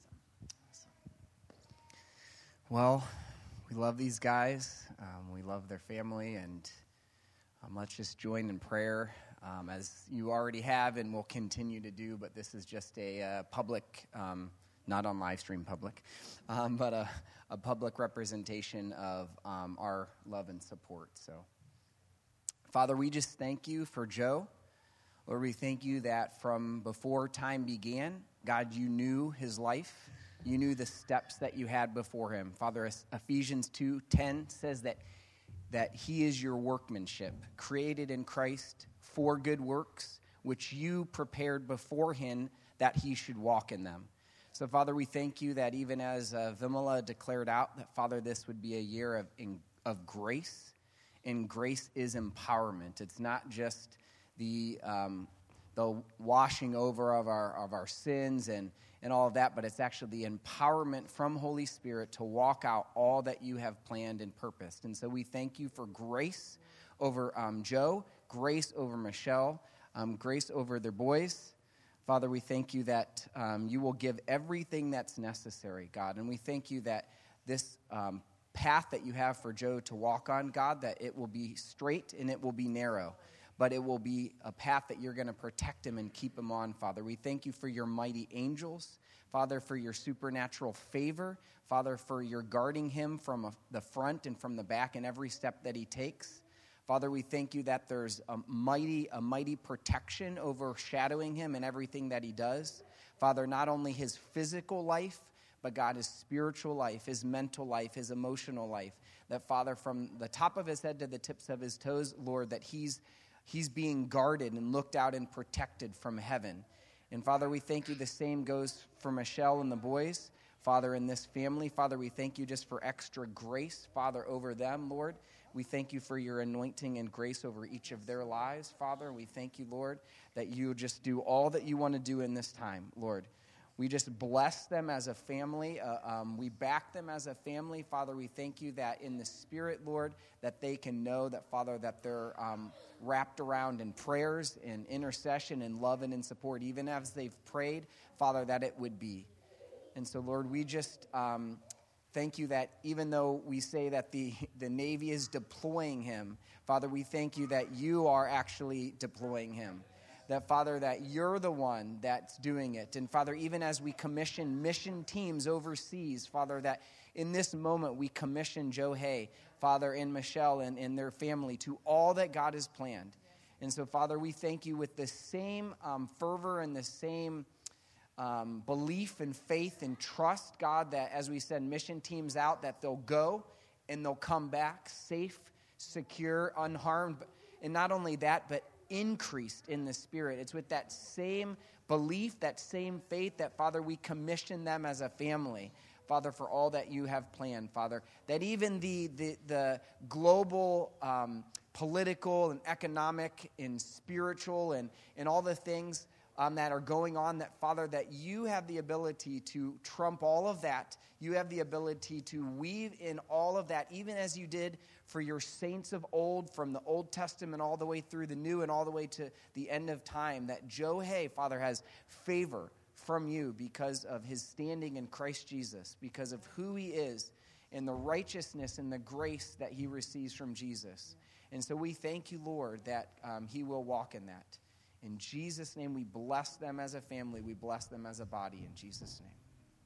Well, we love these guys. Um, we love their family, and um, let's just join in prayer, um, as you already have and will continue to do. But this is just a uh, public, um, not on live stream public, um, but a, a public representation of um, our love and support. So, Father, we just thank you for Joe. Lord, we thank you that from before time began, God, you knew his life. You knew the steps that you had before him. Father, Ephesians two ten says that, that he is your workmanship, created in Christ for good works, which you prepared beforehand that he should walk in them. So, Father, we thank you that even as uh, Vimala declared out, that, Father, this would be a year of, in, of grace, and grace is empowerment. It's not just the um, the washing over of our of our sins and, and all of that, but it's actually the empowerment from Holy Spirit to walk out all that you have planned and purposed. And so we thank you for grace over um, Joe, grace over Michelle, um, grace over their boys. Father, we thank you that um, you will give everything that's necessary, God. And we thank you that this um, path that you have for Joe to walk on, God, that it will be straight and it will be narrow. But it will be a path that you're going to protect him and keep him on, Father. We thank you for your mighty angels, Father, for your supernatural favor, Father, for your guarding him from a, the front and from the back in every step that he takes. Father, we thank you that there's a mighty, a mighty protection overshadowing him in everything that he does. Father, not only his physical life, but God, his spiritual life, his mental life, his emotional life. That, Father, from the top of his head to the tips of his toes, Lord, that he's he's being guarded and looked out and protected from heaven. And Father, we thank you the same goes for Michelle and the boys. Father, in this family, Father, we thank you just for extra grace, Father, over them, Lord. We thank you for your anointing and grace over each of their lives, Father. We thank you, Lord, that you just do all that you want to do in this time, Lord. We just bless them as a family. Uh, um, we back them as a family. Father, we thank you that in the Spirit, Lord, that they can know that, Father, that they're um, wrapped around in prayers and intercession and love and in support, even as they've prayed, Father, that it would be. And so, Lord, we just um, thank you that even though we say that the, the Navy is deploying him, Father, we thank you that you are actually deploying him. That, Father, that you're the one that's doing it. And, Father, even as we commission mission teams overseas, Father, that in this moment we commission Joe Hay, Father, and Michelle and, and their family to all that God has planned. And so, Father, we thank you with the same um, fervor and the same um, belief and faith and trust, God, that as we send mission teams out, that they'll go and they'll come back safe, secure, unharmed. And not only that, but increased in the Spirit. It's with that same belief, that same faith that, Father, we commission them as a family, Father, for all that you have planned, Father, that even the the, the global um, political and economic and spiritual and, and all the things um, that are going on, that, Father, that you have the ability to trump all of that. You have the ability to weave in all of that, even as you did for your saints of old, from the Old Testament all the way through the New and all the way to the end of time, that Joe Hay, Father, has favor from you because of his standing in Christ Jesus, because of who he is and the righteousness and the grace that he receives from Jesus. And so we thank you, Lord, that um, he will walk in that. In Jesus' name, we bless them as a family. We bless them as a body. In Jesus' name.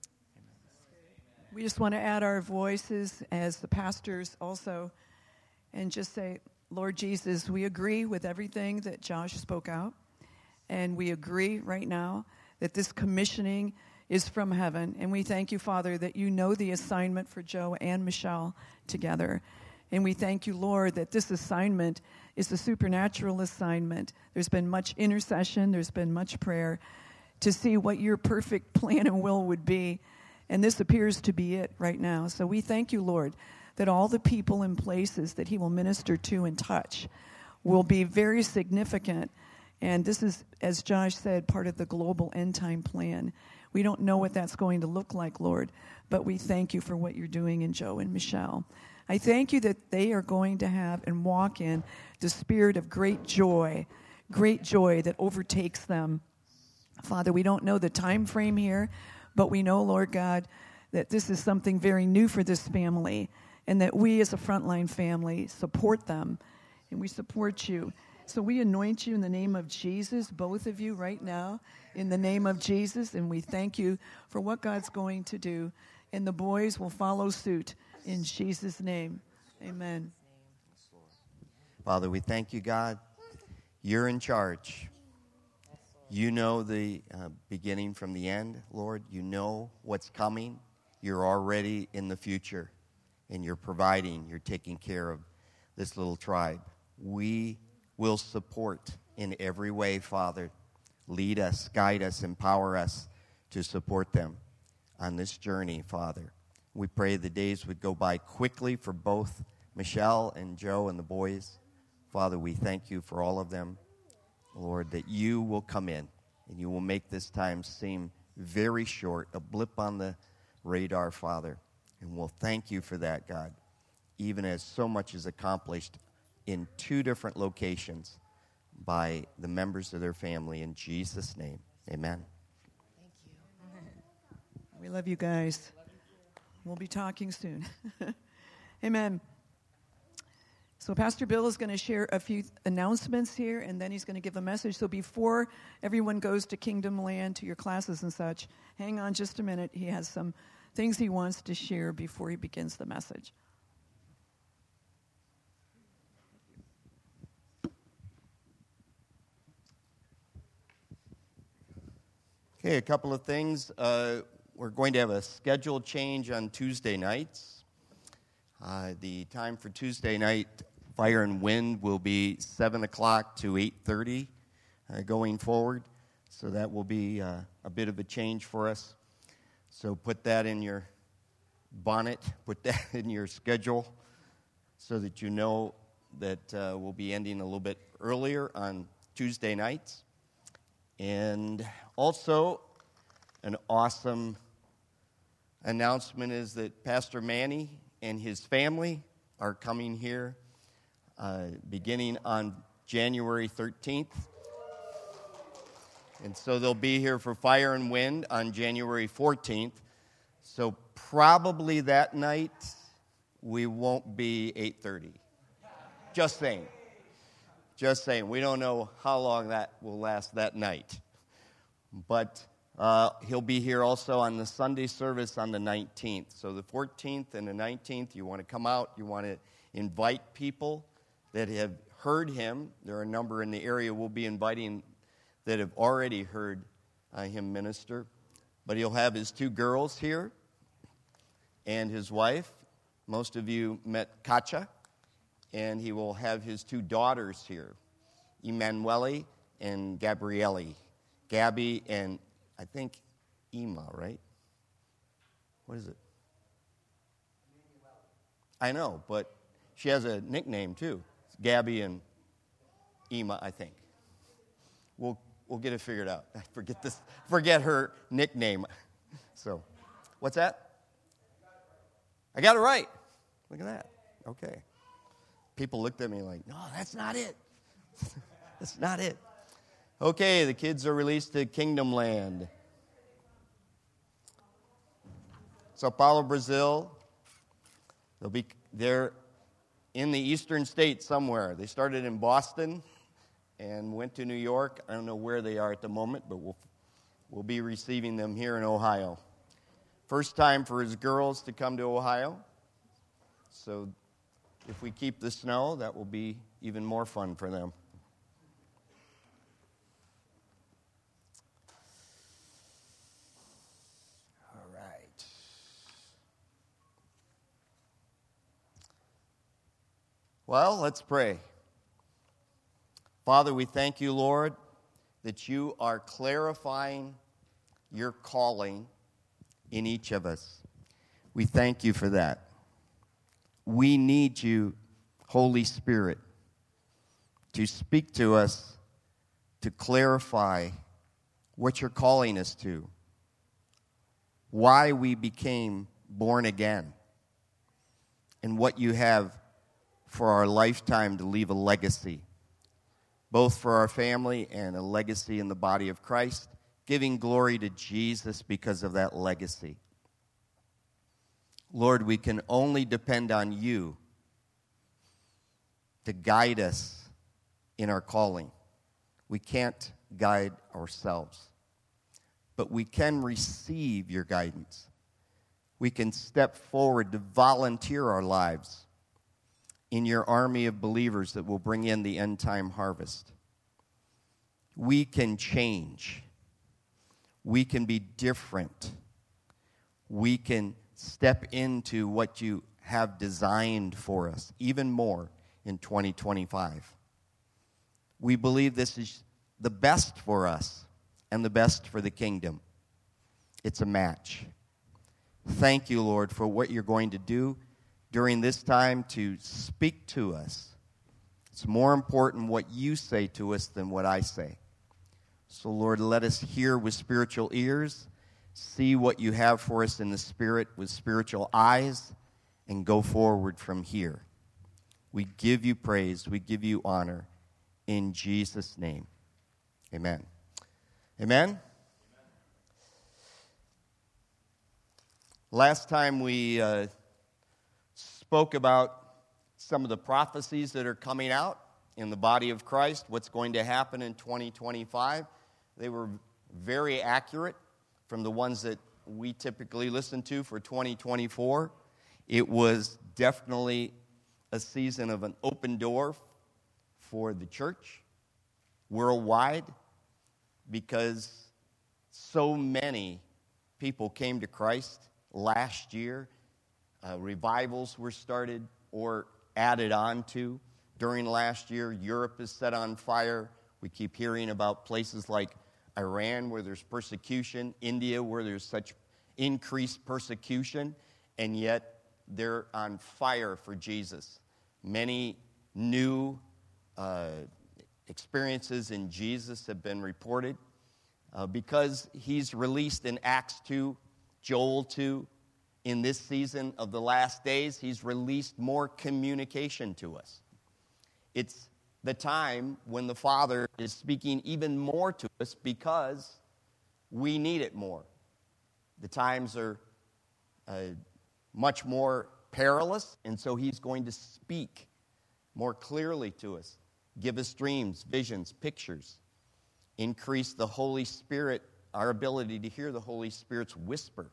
We just want to add our voices as the pastors also and just say, Lord Jesus, we agree with everything that Josh spoke out. And we agree right now that this commissioning is from heaven. And we thank you, Father, that you know the assignment for Joe and Michelle together. And we thank you, Lord, that this assignment is a supernatural assignment. There's been much intercession. There's been much prayer to see what your perfect plan and will would be. And this appears to be it right now. So we thank you, Lord, that all the people and places that he will minister to and touch will be very significant. And this is, as Josh said, part of the global end time plan. We don't know what that's going to look like, Lord, but we thank you for what you're doing in Joe and Michelle. I thank you that they are going to have and walk in the spirit of great joy, great joy that overtakes them. Father, we don't know the time frame here, but we know, Lord God, that this is something very new for this family, and that we as a frontline family support them, and we support you. So we anoint you in the name of Jesus, both of you right now, in the name of Jesus, and we thank you for what God's going to do, and the boys will follow suit in Jesus' name. Amen. Father, we thank you, God. You're in charge. You know the uh, beginning from the end, Lord. You know what's coming. You're already in the future, and you're providing, you're taking care of this little tribe. We will support in every way, Father. Lead us, guide us, empower us to support them on this journey, Father. We pray the days would go by quickly for both Michelle and Joe and the boys. Father, we thank you for all of them. Lord, that you will come in and you will make this time seem very short, a blip on the radar, Father. And we'll thank you for that, God, even as so much is accomplished in two different locations by the members of their family. In Jesus' name, amen. Thank you. We love you guys. We'll be talking soon. Amen. So Pastor Bill is going to share a few announcements here, and then he's going to give a message. So before everyone goes to Kingdom Land, to your classes and such, hang on just a minute. He has some things he wants to share before he begins the message. Okay, a couple of things. Uh, we're going to have a scheduled change on Tuesday nights. Uh, the time for Tuesday night Fire and Wind will be seven o'clock to eight thirty uh, going forward. So that will be uh, a bit of a change for us. So put that in your bonnet, put that in your schedule so that you know that uh, we'll be ending a little bit earlier on Tuesday nights. And also, an awesome announcement is that Pastor Manny and his family are coming here uh, beginning on January thirteenth. And so they'll be here for Fire and Wind on January fourteenth. So probably that night we won't be eight thirty. Just saying. Just saying. We don't know how long that will last that night. But uh, he'll be here also on the Sunday service on the nineteenth. So the fourteenth and the nineteenth, you want to come out. You want to invite people that have heard him. There are a number in the area we'll be inviting that have already heard uh, him minister. But he'll have his two girls here and his wife. Most of you met Katja. And he will have his two daughters here, Emanuele and Gabriele. Gabby and, I think, Ema, right? What is it? I know, but she has a nickname, too. It's Gabby and Ema, I think. We'll we'll get it figured out. I forget this. Forget her nickname. So, what's that? I got it right. Look at that. Okay. People looked at me like, no, that's not it. That's not it. Okay, the kids are released to Kingdom Land. Sao Paulo, Brazil. They'll be there in the eastern states somewhere. They started in Boston and went to New York. I don't know where they are at the moment, but we'll, we'll be receiving them here in Ohio. First time for his girls to come to Ohio. So if we keep the snow, that will be even more fun for them. All right. Well, let's pray. Father, we thank you, Lord, that you are clarifying your calling in each of us. We thank you for that. We need you, Holy Spirit, to speak to us, to clarify what you're calling us to, why we became born again, and what you have for our lifetime to leave a legacy, both for our family and a legacy in the body of Christ, giving glory to Jesus because of that legacy. Lord, we can only depend on you to guide us in our calling. We can't guide ourselves, but we can receive your guidance. We can step forward to volunteer our lives in your army of believers that will bring in the end-time harvest. We can change. We can be different. We can step into what you have designed for us, even more in twenty twenty-five. We believe this is the best for us and the best for the kingdom. It's a match. Thank you, Lord, for what you're going to do during this time to speak to us. It's more important what you say to us than what I say. So, Lord, let us hear with spiritual ears, see what you have for us in the Spirit with spiritual eyes, and go forward from here. We give you praise. We give you honor. In Jesus' name, amen. Amen? Last time we uh, spoke about some of the prophecies that are coming out in the body of Christ, what's going to happen in twenty twenty-five. They were very accurate from the ones that we typically listen to for twenty twenty-four. It was definitely a season of an open door for the church worldwide because so many people came to Christ last year. Uh, revivals were started or added on to. during last year. Europe is set on fire. We keep hearing about places like Iran where there's persecution, India where there's such increased persecution, and yet they're on fire for Jesus. Many new uh, experiences in Jesus have been reported uh, because he's released in Acts two, Joel two. In this season of the last days, he's released more communication to us. It's the time when the Father is speaking even more to us because we need it more. The times are uh, much more perilous, and so he's going to speak more clearly to us, give us dreams, visions, pictures, increase the Holy Spirit, our ability to hear the Holy Spirit's whisper,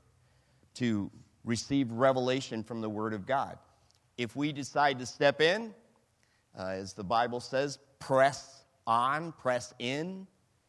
to receive revelation from the Word of God. If we decide to step in, uh, as the Bible says, press on, press in,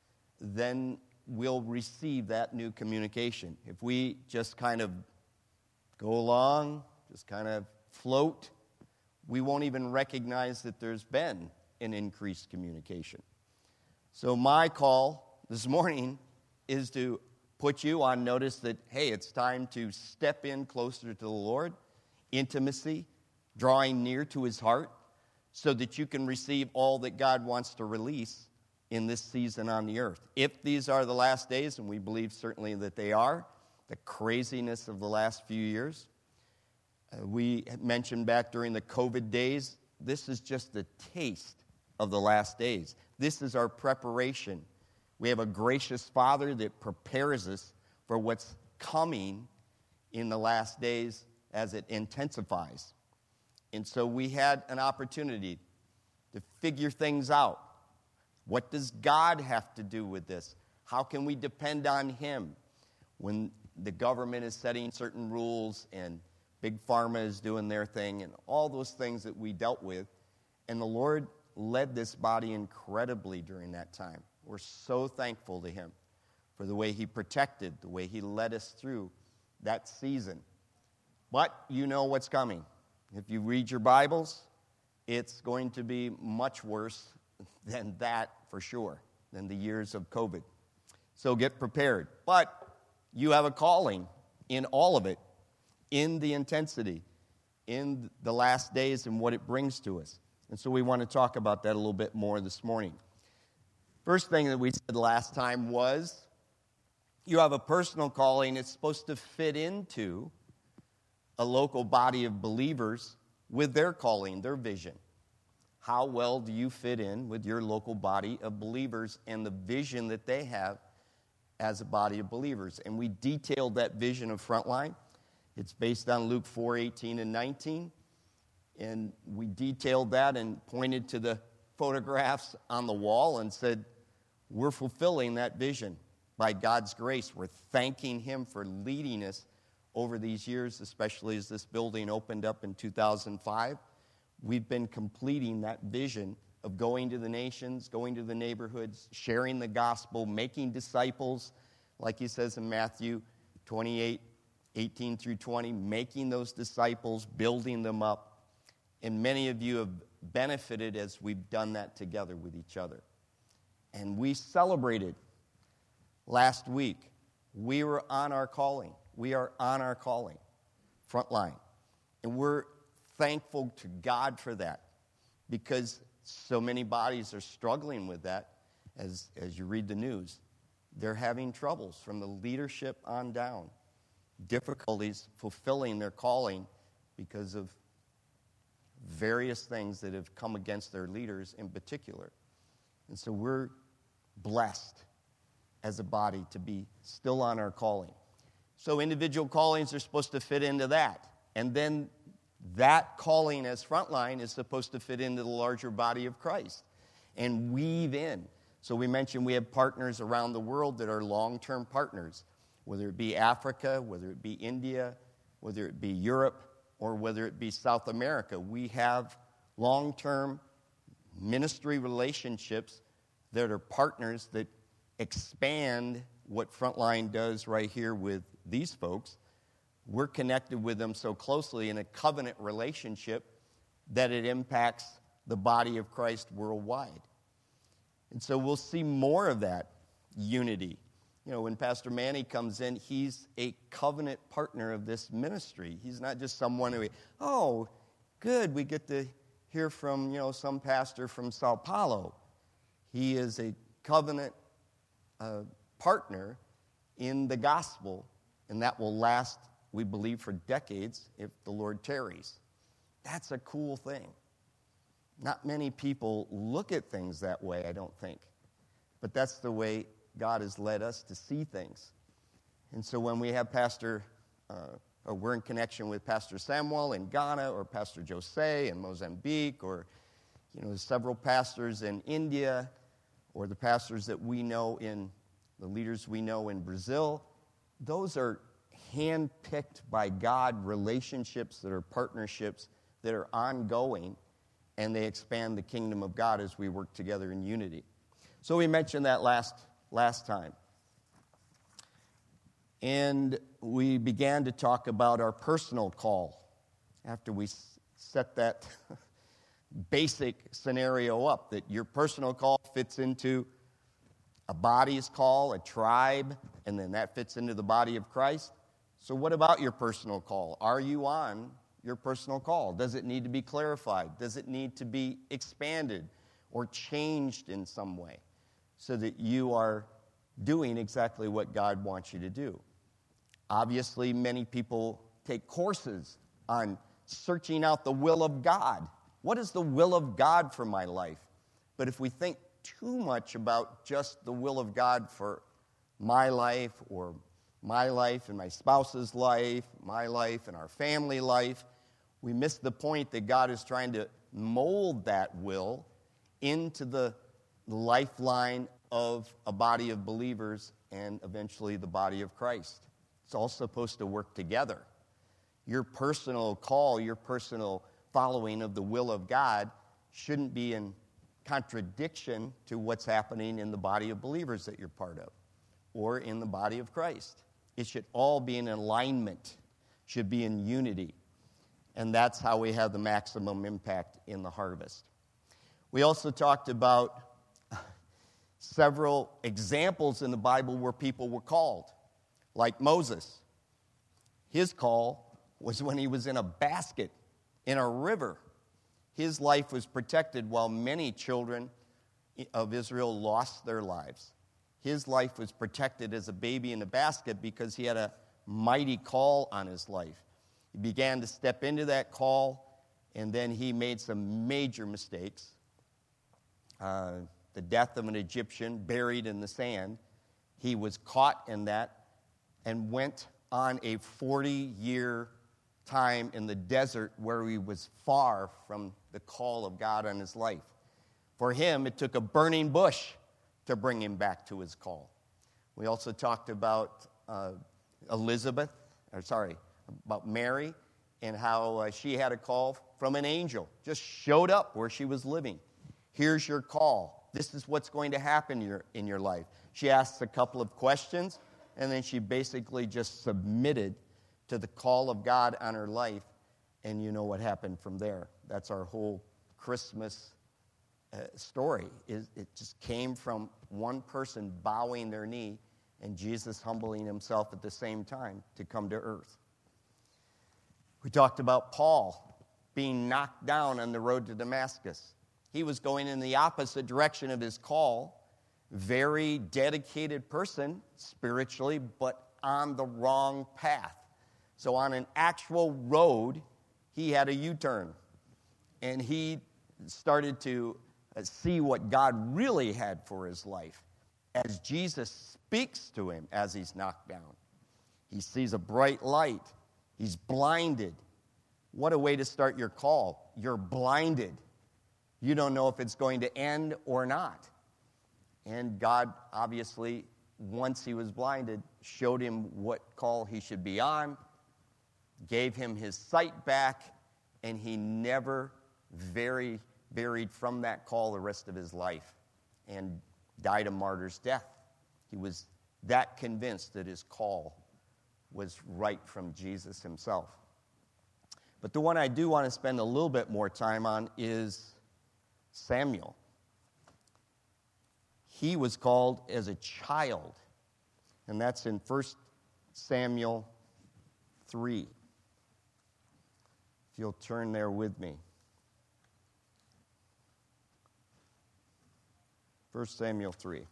then we'll receive that new communication. If we just kind of go along, just kind of float, we won't even recognize that there's been an increased communication. So my call this morning is to put you on notice that, hey, it's time to step in closer to the Lord, intimacy, drawing near to his heart, so that you can receive all that God wants to release in this season on the earth. If these are the last days, and we believe certainly that they are, the craziness of the last few years, uh, we mentioned back during the COVID days, this is just a taste of the last days. This is our preparation. We have a gracious Father that prepares us for what's coming in the last days as it intensifies. And so we had an opportunity to figure things out. What does God have to do with this? How can we depend on him when the government is setting certain rules and Big Pharma is doing their thing and all those things that we dealt with? And the Lord led this body incredibly during that time. We're so thankful to him for the way he protected, the way he led us through that season. But you know what's coming. If you read your Bibles, it's going to be much worse than that for sure, than the years of COVID. So get prepared. But you have a calling in all of it, in the intensity, in the last days and what it brings to us. And so we want to talk about that a little bit more this morning. First thing that we said last time was you have a personal calling. It's supposed to fit into a local body of believers with their calling, their vision. How well do you fit in with your local body of believers and the vision that they have as a body of believers? And we detailed that vision of Frontline. It's based on Luke four, eighteen and nineteen. And we detailed that and pointed to the photographs on the wall and said, we're fulfilling that vision by God's grace. We're thanking him for leading us over these years, especially as this building opened up in two thousand five. We've been completing that vision of going to the nations, going to the neighborhoods, sharing the gospel, making disciples, like he says in Matthew twenty-eight, eighteen through twenty, making those disciples, building them up. And many of you have benefited as we've done that together with each other. And we celebrated last week. We were on our calling. We are on our calling, Frontline. And we're thankful to God for that because so many bodies are struggling with that as, as you read the news. They're having troubles from the leadership on down, difficulties fulfilling their calling because of various things that have come against their leaders in particular. And so we're blessed as a body to be still on our calling. So individual callings are supposed to fit into that. And then that calling as Frontline is supposed to fit into the larger body of Christ and weave in. So we mentioned we have partners around the world that are long-term partners, whether it be Africa, whether it be India, whether it be Europe, or whether it be South America. We have long-term ministry relationships that are partners that expand what Frontline does right here with these folks. We're connected with them so closely in a covenant relationship that it impacts the body of Christ worldwide. And so we'll see more of that unity. You know, when Pastor Manny comes in, he's a covenant partner of this ministry. He's not just someone who, oh, good, we get to hear from, you know, some pastor from Sao Paulo. He is a covenant uh, partner in the gospel, and that will last, we believe, for decades if the Lord tarries. That's a cool thing. Not many people look at things that way, I don't think. But that's the way God has led us to see things. And so when we have Pastor, uh, or we're in connection with Pastor Samuel in Ghana, or Pastor Jose in Mozambique, or, you know, several pastors in India, or the pastors that we know in, the leaders we know in Brazil, those are hand-picked by God relationships that are partnerships that are ongoing, and they expand the kingdom of God as we work together in unity. So we mentioned that last last time. And we began to talk about our personal call after we set that basic scenario up, that your personal call fits into a body's call, a tribe, and then that fits into the body of Christ. So what about your personal call? Are you on your personal call? Does it need to be clarified? Does it need to be expanded or changed in some way so that you are doing exactly what God wants you to do? Obviously, many people take courses on searching out the will of God. What is the will of God for my life? But if we think too much about just the will of God for my life, or my life and my spouse's life, my life and our family life, we miss the point that God is trying to mold that will into the lifeline of a body of believers and eventually the body of Christ. It's all supposed to work together. Your personal call, your personal following of the will of God shouldn't be in contradiction to what's happening in the body of believers that you're part of or in the body of Christ. It should all be in alignment, should be in unity. And that's how we have the maximum impact in the harvest. We also talked about several examples in the Bible where people were called, like Moses. His call was when he was in a basket in a river. His life was protected while many children of Israel lost their lives. His life was protected as a baby in a basket because he had a mighty call on his life. He began to step into that call, and then he made some major mistakes. Uh, the death of an Egyptian buried in the sand. He was caught in that and went on a forty-year time in the desert where he was far from the call of God on his life. For him, it took a burning bush to bring him back to his call. We also talked about uh, Elizabeth, or sorry, about Mary, and how uh, she had a call from an angel, just showed up where she was living. Here's your call. This is what's going to happen in your, in your life. She asked a couple of questions, and then she basically just submitted to the call of God on her life, and you know what happened from there. That's our whole Christmas uh, story. It, it just came from one person bowing their knee and Jesus humbling himself at the same time to come to earth. We talked about Paul being knocked down on the road to Damascus. He was going in the opposite direction of his call, very dedicated person spiritually, but on the wrong path. So on an actual road, he had a U-turn, and he started to see what God really had for his life as Jesus speaks to him as he's knocked down. He sees a bright light. He's blinded. What a way to start your call. You're blinded. You don't know if it's going to end or not. And God, obviously, once he was blinded, showed him what call he should be on, gave him his sight back, and he never very, varied from that call the rest of his life and died a martyr's death. He was that convinced that his call was right from Jesus himself. But the one I do want to spend a little bit more time on is Samuel. He was called as a child, and that's in First Samuel three. If you'll turn there with me. First Samuel three.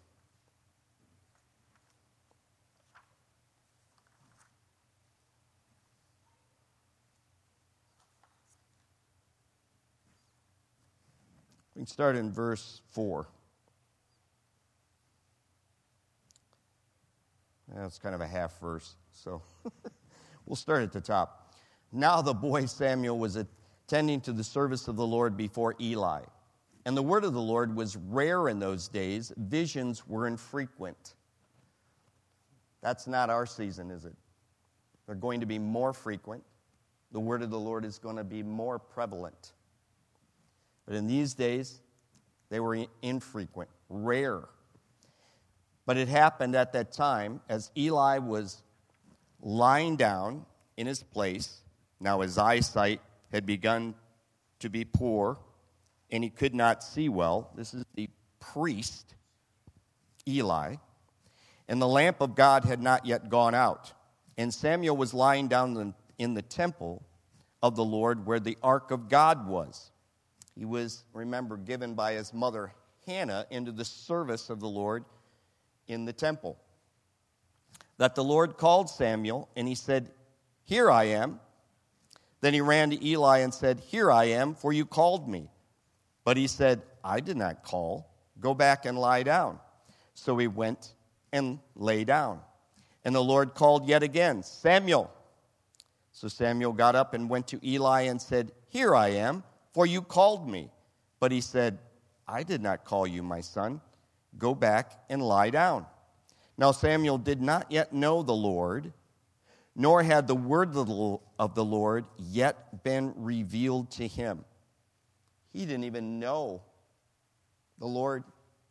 We can start in verse four. That's kind of a half verse, so we'll start at the top. Now the boy Samuel was attending to the service of the Lord before Eli. And the word of the Lord was rare in those days. Visions were infrequent. That's not our season, is it? They're going to be more frequent. The word of the Lord is going to be more prevalent. But in these days, they were infrequent, rare. But it happened at that time as Eli was lying down in his place. Now his eyesight had begun to be poor, and he could not see well. This is the priest, Eli. And the lamp of God had not yet gone out. And Samuel was lying down in the temple of the Lord where the ark of God was. He was, remember, given by his mother Hannah into the service of the Lord in the temple. That the Lord called Samuel, and he said, "Here I am." Then he ran to Eli and said, "Here I am, for you called me." But he said, "I did not call. Go back and lie down." So he went and lay down. And the Lord called yet again, "Samuel." So Samuel got up and went to Eli and said, "Here I am, for you called me." But he said, "I did not call you, my son. Go back and lie down." Now Samuel did not yet know the Lord, nor had the word of the Lord yet been revealed to him. He didn't even know the Lord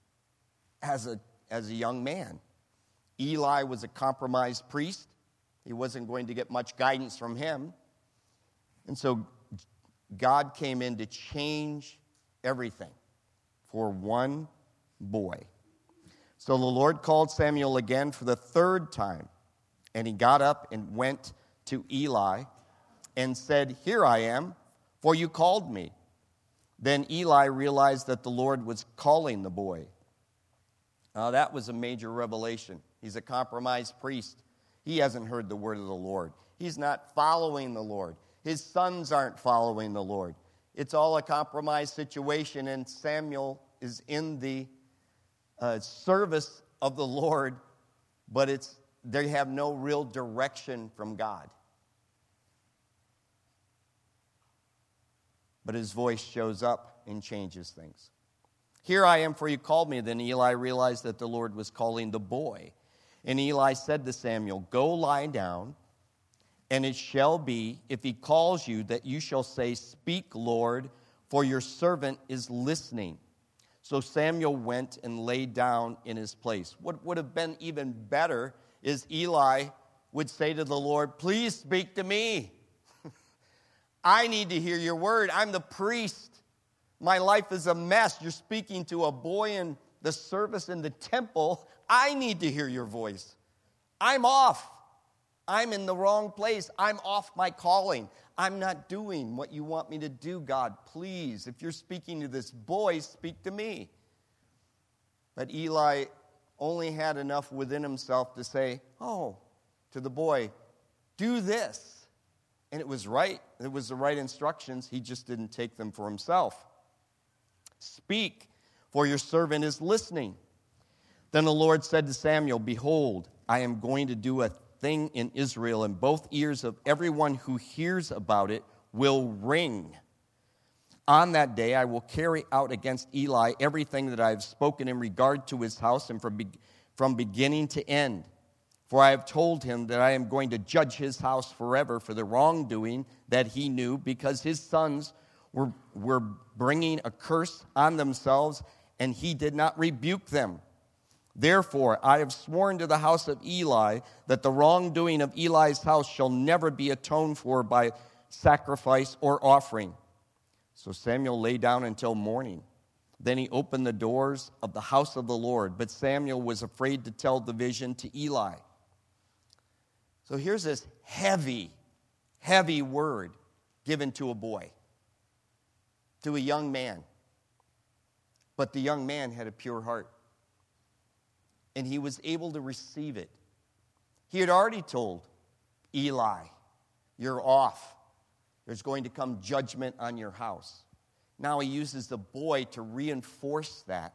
as a, as a young man. Eli was a compromised priest. He wasn't going to get much guidance from him. And so God came in to change everything for one boy. So the Lord called Samuel again for the third time. And he got up and went to Eli and said, "Here I am, for you called me." Then Eli realized that the Lord was calling the boy. Now that was a major revelation. He's a compromised priest. He hasn't heard the word of the Lord. He's not following the Lord. His sons aren't following the Lord. It's all a compromised situation, and Samuel is in the uh, service of the Lord, but it's they have no real direction from God. But his voice shows up and changes things. "Here I am, for you called me." Then Eli realized that the Lord was calling the boy. And Eli said to Samuel, "Go lie down, and it shall be, if he calls you, that you shall say, 'Speak, Lord, for your servant is listening.'" So Samuel went and lay down in his place. What would have been even better is Eli would say to the Lord, "Please speak to me. I need to hear your word. I'm the priest. My life is a mess. You're speaking to a boy in the service in the temple. I need to hear your voice. I'm off. I'm in the wrong place. I'm off my calling. I'm not doing what you want me to do, God. Please, if you're speaking to this boy, speak to me." But Eli only had enough within himself to say, "Oh," to the boy, "do this." And it was right. It was the right instructions. He just didn't take them for himself. "Speak, for your servant is listening." Then the Lord said to Samuel, "Behold, I am going to do a thing in Israel, and both ears of everyone who hears about it will ring. On that day I will carry out against Eli everything that I have spoken in regard to his house, and from, be- from beginning to end. For I have told him that I am going to judge his house forever for the wrongdoing that he knew, because his sons were, were bringing a curse on themselves, and he did not rebuke them. Therefore, I have sworn to the house of Eli that the wrongdoing of Eli's house shall never be atoned for by sacrifice or offering." So Samuel lay down until morning. Then he opened the doors of the house of the Lord, but Samuel was afraid to tell the vision to Eli. So here's this heavy, heavy word given to a boy, to a young man. But the young man had a pure heart, and he was able to receive it. He had already told Eli, you're off. There's going to come judgment on your house. Now he uses the boy to reinforce that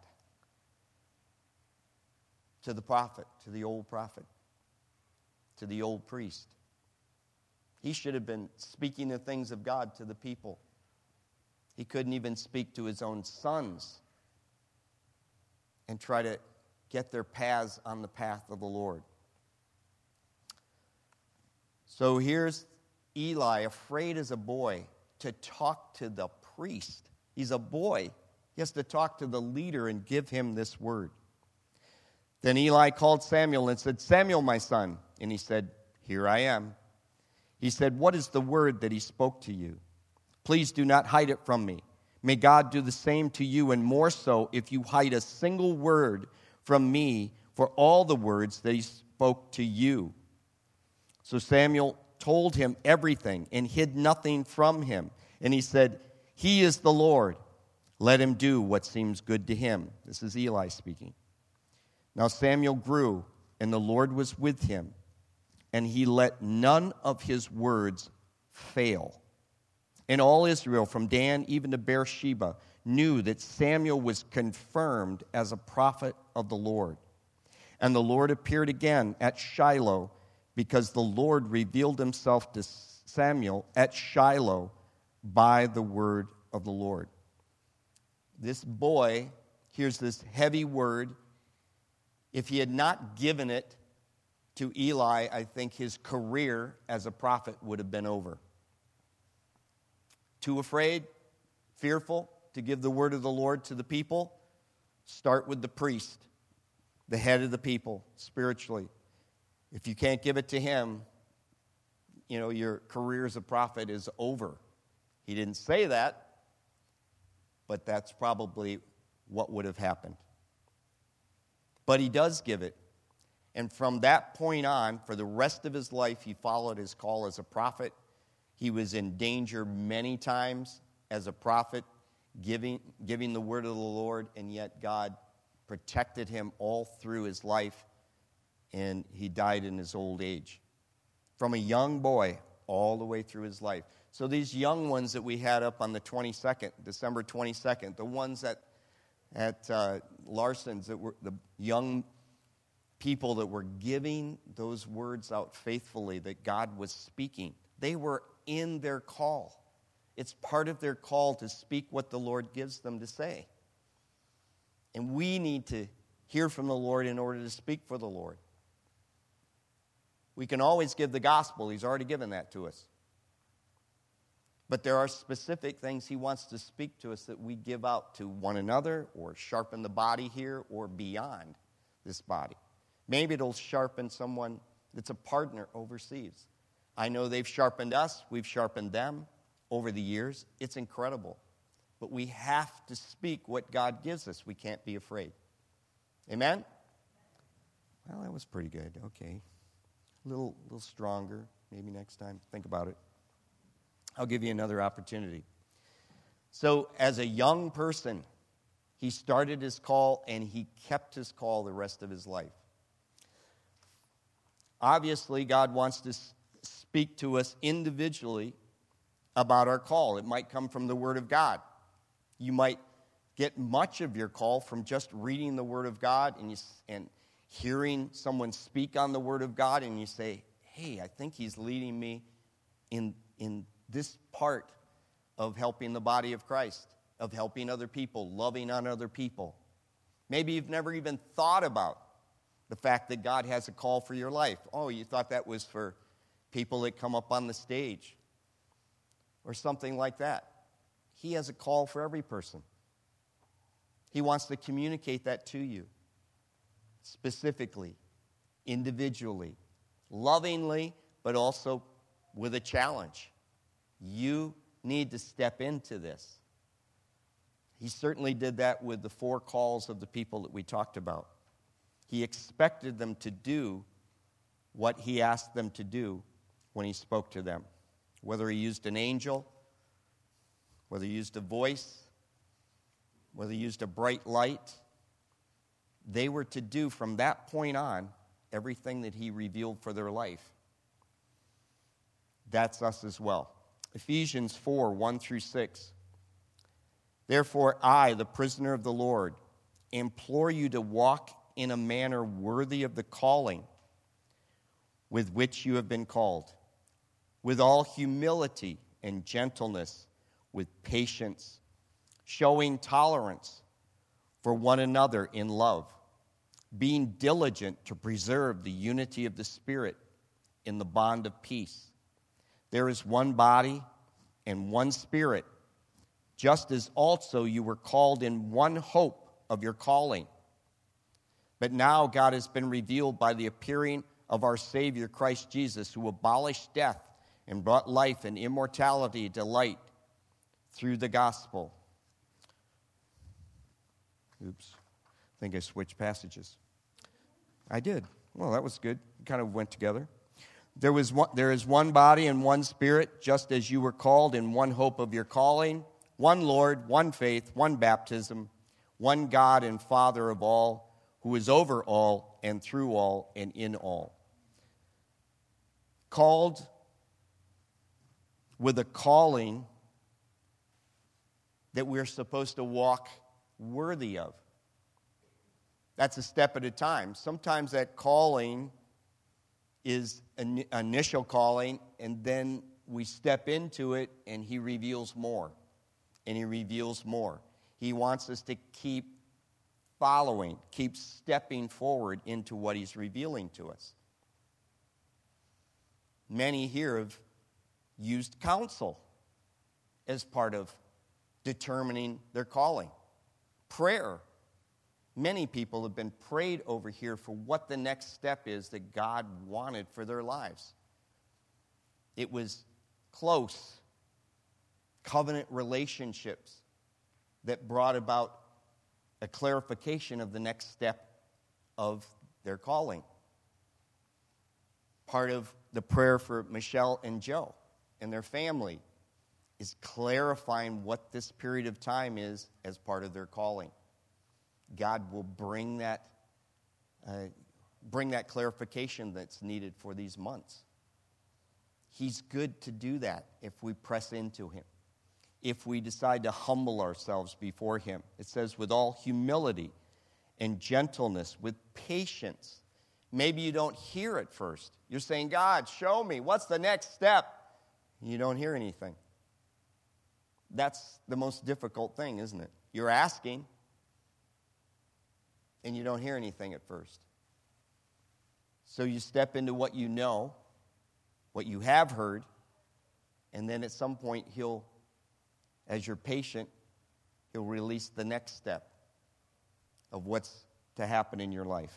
to the prophet, to the old prophet, to the old priest. He should have been speaking the things of God to the people. He couldn't even speak to his own sons and try to get their paths on the path of the Lord. So here's Eli, afraid as a boy, to talk to the priest. He's a boy. He has to talk to the leader and give him this word. Then Eli called Samuel and said, Samuel, my son. And he said, here I am. He said, what is the word that he spoke to you? Please do not hide it from me. May God do the same to you, and more so if you hide a single word from me for all the words that he spoke to you. So Samuel told him everything and hid nothing from him. And he said, he is the Lord. Let him do what seems good to him. This is Eli speaking. Now Samuel grew, and the Lord was with him, and he let none of his words fail. And all Israel, from Dan even to Beersheba, knew that Samuel was confirmed as a prophet of the Lord. And the Lord appeared again at Shiloh, because the Lord revealed himself to Samuel at Shiloh by the word of the Lord. This boy hears this heavy word. If he had not given it to Eli, I think his career as a prophet would have been over. Too afraid, fearful to give the word of the Lord to the people? Start with the priest, the head of the people, spiritually. If you can't give it to him, you know, your career as a prophet is over. He didn't say that, but that's probably what would have happened. But he does give it. And from that point on, for the rest of his life, he followed his call as a prophet. He was in danger many times as a prophet, giving, giving the word of the Lord, and yet God protected him all through his life, and he died in his old age. From a young boy all the way through his life. So these young ones that we had up on the twenty-second, December twenty-second, the ones at, at uh, Larson's, that were the young people that were giving those words out faithfully that God was speaking, they were in their call. It's part of their call to speak what the Lord gives them to say. And we need to hear from the Lord in order to speak for the Lord. We can always give the gospel. He's already given that to us. But there are specific things he wants to speak to us that we give out to one another, or sharpen the body here, or beyond this body. Maybe it'll sharpen someone that's a partner overseas. I know they've sharpened us. We've sharpened them over the years. It's incredible. But we have to speak what God gives us. We can't be afraid. Amen? Well, that was pretty good. Okay. A little, little stronger. Maybe next time. Think about it. I'll give you another opportunity. So, as a young person, he started his call, and he kept his call the rest of his life. Obviously, God wants to speak to us individually about our call. It might come from the Word of God. You might get much of your call from just reading the Word of God and, you, and hearing someone speak on the Word of God, and you say, hey, I think he's leading me in, in this part of helping the body of Christ, of helping other people, loving on other people. Maybe you've never even thought about the fact that God has a call for your life. Oh, you thought that was for people that come up on the stage or something like that. He has a call for every person. He wants to communicate that to you specifically, individually, lovingly, but also with a challenge. You need to step into this. He certainly did that with the four calls of the people that we talked about. He expected them to do what he asked them to do when he spoke to them. Whether he used an angel, whether he used a voice, whether he used a bright light, they were to do from that point on everything that he revealed for their life. That's us as well. Ephesians four, one through six. Therefore, I, the prisoner of the Lord, implore you to walk in a manner worthy of the calling with which you have been called, with all humility and gentleness, with patience, showing tolerance for one another in love, being diligent to preserve the unity of the Spirit in the bond of peace. There is one body and one Spirit, just as also you were called in one hope of your calling. But now God has been revealed by the appearing of our Savior Christ Jesus, who abolished death and brought life and immortality to light through the gospel. Oops, I think I switched passages. I did. Well, that was good. It kind of went together. There was one, there is one body and one Spirit, just as you were called in one hope of your calling, one Lord, one faith, one baptism, one God and Father of all, who is over all and through all and in all. Called with a calling that we're supposed to walk worthy of. That's a step at a time. Sometimes that calling is an initial calling, and then we step into it, and he reveals more. And he reveals more. He wants us to keep following, keep stepping forward into what he's revealing to us. Many here have used counsel as part of determining their calling. Prayer. Many people have been prayed over here for what the next step is that God wanted for their lives. It was close covenant relationships that brought about a clarification of the next step of their calling. Part of the prayer for Michelle and Joe and their family is clarifying what this period of time is as part of their calling. God will bring that, uh, bring that clarification that's needed for these months. He's good to do that if we press into him, if we decide to humble ourselves before him. It says, with all humility and gentleness, with patience. Maybe you don't hear it first. You're saying, God, show me. What's the next step? You don't hear anything. That's the most difficult thing, isn't it? You're asking, and you don't hear anything at first. So you step into what you know, what you have heard, and then at some point he'll, as you're patient, he'll release the next step of what's to happen in your life.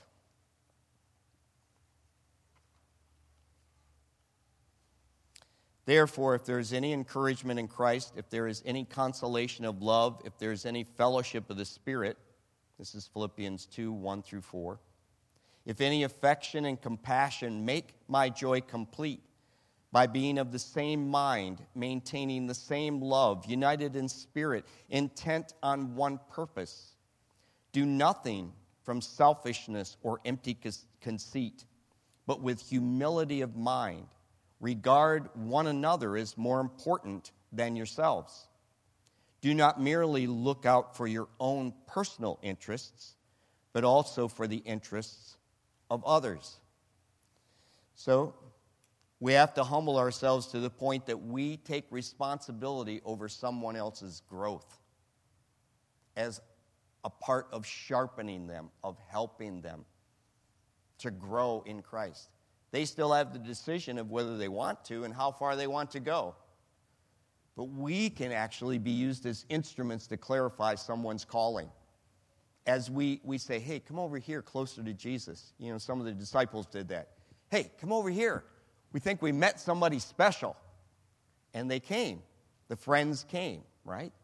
Therefore, if there is any encouragement in Christ, if there is any consolation of love, if there is any fellowship of the Spirit, this is Philippians two, one through four. If any affection and compassion, make my joy complete by being of the same mind, maintaining the same love, united in spirit, intent on one purpose. Do nothing from selfishness or empty conceit, but with humility of mind. Regard one another as more important than yourselves. Do not merely look out for your own personal interests, but also for the interests of others. So, we have to humble ourselves to the point that we take responsibility over someone else's growth as a part of sharpening them, of helping them to grow in Christ. They still have the decision of whether they want to and how far they want to go. But we can actually be used as instruments to clarify someone's calling. As we, we say, hey, come over here closer to Jesus. You know, some of the disciples did that. Hey, come over here. We think we met somebody special. And they came. The friends came, right?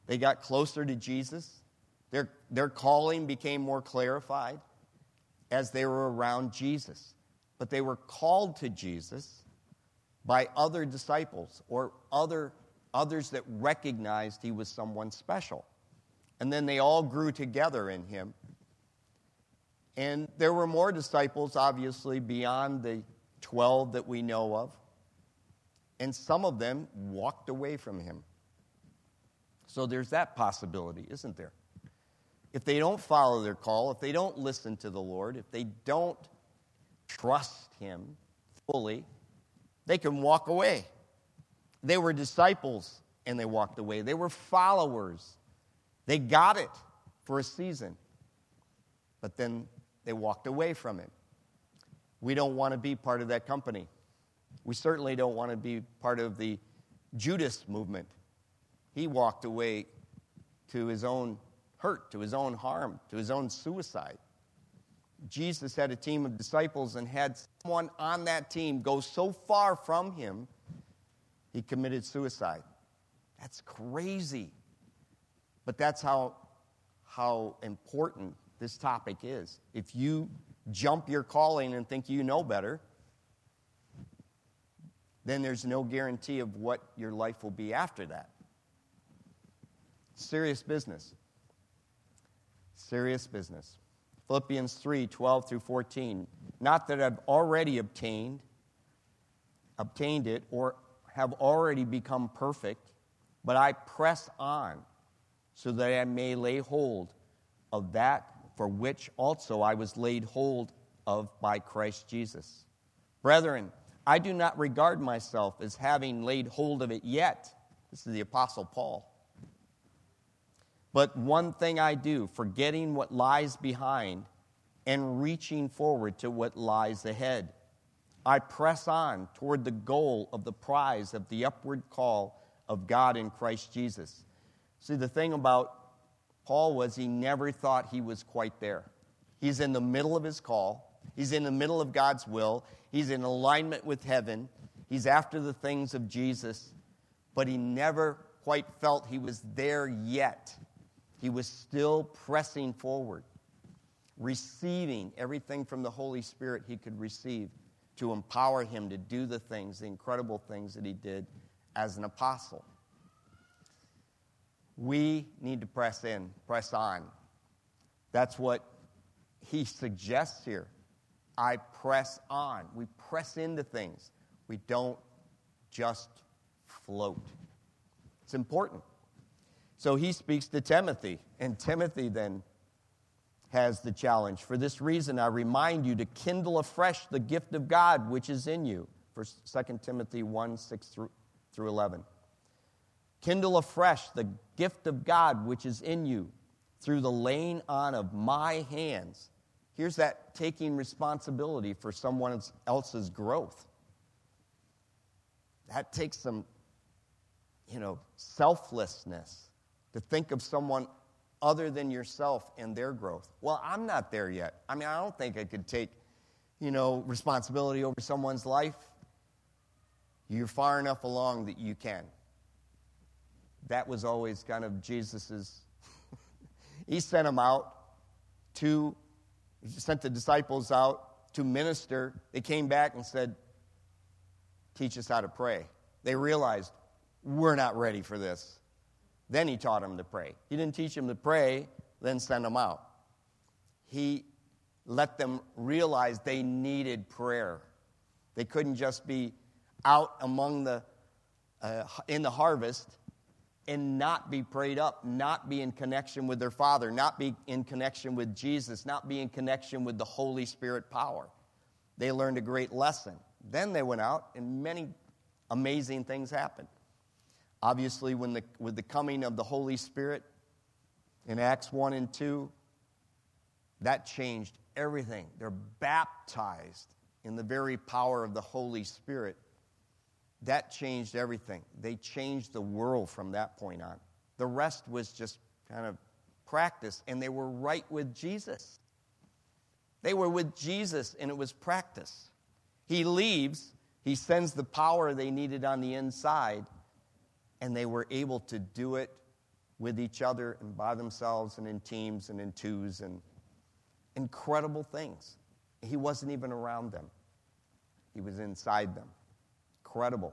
They got closer to Jesus. Their, their calling became more clarified as they were around Jesus. But they were called to Jesus by other disciples or other others that recognized he was someone special. And then they all grew together in him. And there were more disciples, obviously, beyond the twelve that we know of. And some of them walked away from him. So there's that possibility, isn't there? If they don't follow their call, if they don't listen to the Lord, if they don't trust him fully, they can walk away. They were disciples and they walked away. They were followers. They got it for a season. But then they walked away from him. We don't want to be part of that company. We certainly don't want to be part of the Judas movement. He walked away to his own hurt, to his own harm, to his own suicide. Jesus had a team of disciples and had someone on that team go so far from him, he committed suicide. That's crazy. But that's how, how important this topic is. If you jump your calling and think you know better, then there's no guarantee of what your life will be after that. Serious business. Serious business. Philippians three, twelve through fourteen. Not that I've already obtained, obtained it, or have already become perfect, but I press on so that I may lay hold of that for which also I was laid hold of by Christ Jesus. Brethren, I do not regard myself as having laid hold of it yet. This is the Apostle Paul. But one thing I do, forgetting what lies behind and reaching forward to what lies ahead, I press on toward the goal of the prize of the upward call of God in Christ Jesus. See, the thing about Paul was he never thought he was quite there. He's in the middle of his call. He's in the middle of God's will. He's in alignment with heaven. He's after the things of Jesus. But he never quite felt he was there yet. He was still pressing forward, receiving everything from the Holy Spirit he could receive to empower him to do the things, the incredible things that he did as an apostle. We need to press in, press on. That's what he suggests here. I press on. We press into things. We don't just float. It's important. So he speaks to Timothy, and Timothy then has the challenge. For this reason, I remind you to kindle afresh the gift of God which is in you. For Second Timothy one, six through eleven. Kindle afresh the gift of God which is in you through the laying on of my hands. Here's that taking responsibility for someone else's growth. That takes some, you know, selflessness to think of someone other than yourself and their growth. Well, I'm not there yet. I mean, I don't think I could take, you know, responsibility over someone's life. You're far enough along that you can. That was always kind of Jesus's. He sent them out to, he sent the disciples out to minister. They came back and said, teach us how to pray. They realized, we're not ready for this. Then he taught them to pray. He didn't teach them to pray, then send them out. He let them realize they needed prayer. They couldn't just be out among the, uh, in the harvest and not be prayed up, not be in connection with their Father, not be in connection with Jesus, not be in connection with the Holy Spirit power. They learned a great lesson. Then they went out and many amazing things happened. Obviously, when the, with the coming of the Holy Spirit in Acts one and two, that changed everything. They're baptized in the very power of the Holy Spirit. That changed everything. They changed the world from that point on. The rest was just kind of practice, and they were right with Jesus. They were with Jesus, and it was practice. He leaves. He sends the power they needed on the inside, and they were able to do it with each other and by themselves and in teams and in twos and incredible things. He wasn't even around them. He was inside them. Incredible.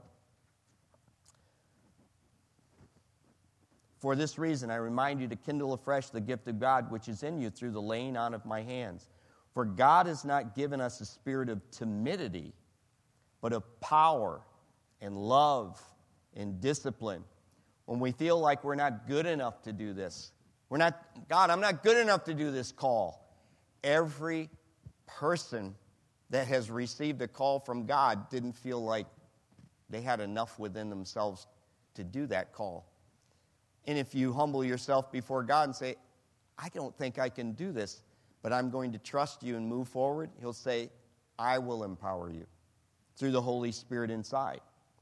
For this reason, I remind you to kindle afresh the gift of God which is in you through the laying on of my hands. For God has not given us a spirit of timidity, but of power and love and discipline. When we feel like we're not good enough to do this, we're not, God, I'm not good enough to do this call. Every person that has received a call from God didn't feel like they had enough within themselves to do that call. And if you humble yourself before God and say, I don't think I can do this, but I'm going to trust you and move forward, he'll say, I will empower you through the Holy Spirit inside.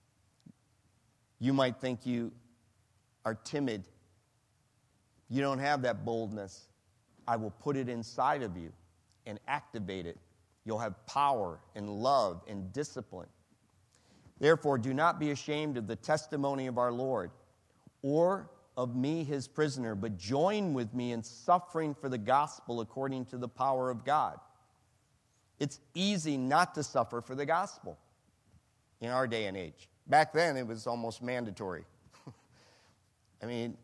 You might think you are timid. You don't have that boldness. I will put it inside of you and activate it. You'll have power and love and discipline. Therefore, do not be ashamed of the testimony of our Lord or of me, his prisoner, but join with me in suffering for the gospel according to the power of God. It's easy not to suffer for the gospel in our day and age. Back then, it was almost mandatory. I mean,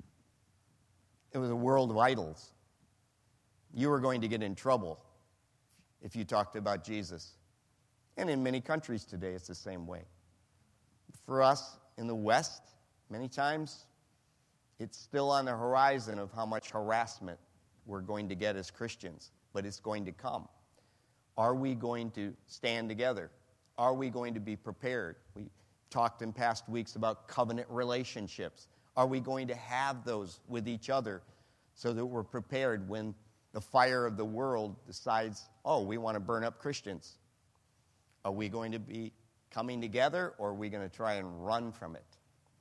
it was a world of idols. You were going to get in trouble if you talked about Jesus. And in many countries today, it's the same way. For us in the West, many times, it's still on the horizon of how much harassment we're going to get as Christians, but it's going to come. Are we going to stand together? Are we going to be prepared? We talked in past weeks about covenant relationships. Are we going to have those with each other so that we're prepared when the fire of the world decides, oh, we want to burn up Christians? Are we going to be coming together, or are we going to try and run from it?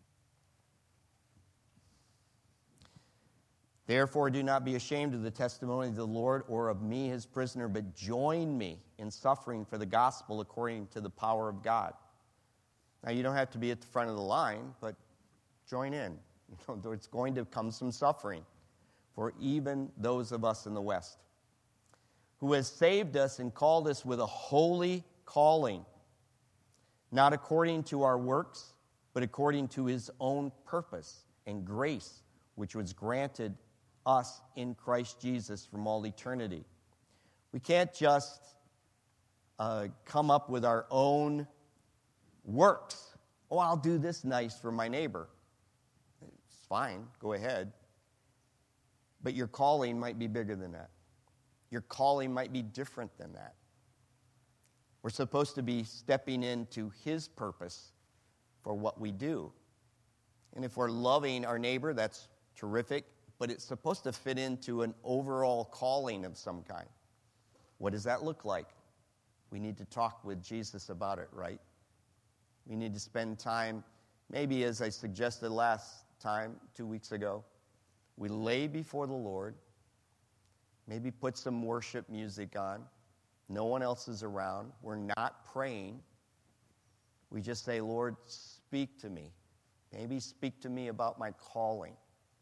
Therefore, do not be ashamed of the testimony of the Lord or of me, his prisoner, but join me in suffering for the gospel according to the power of God. Now, you don't have to be at the front of the line, but join in. You know, there's going to come some suffering for even those of us in the West, who has saved us and called us with a holy calling, not according to our works, but according to his own purpose and grace, which was granted us in Christ Jesus from all eternity. We can't just uh, come up with our own works. Oh, I'll do this nice for my neighbor. It's fine, go ahead. But your calling might be bigger than that. Your calling might be different than that. We're supposed to be stepping into his purpose for what we do. And if we're loving our neighbor, that's terrific, but it's supposed to fit into an overall calling of some kind. What does that look like? We need to talk with Jesus about it, right? We need to spend time, maybe as I suggested last time, two weeks ago, we lay before the Lord, maybe put some worship music on. No one else is around. We're not praying. We just say, Lord, speak to me. Maybe speak to me about my calling.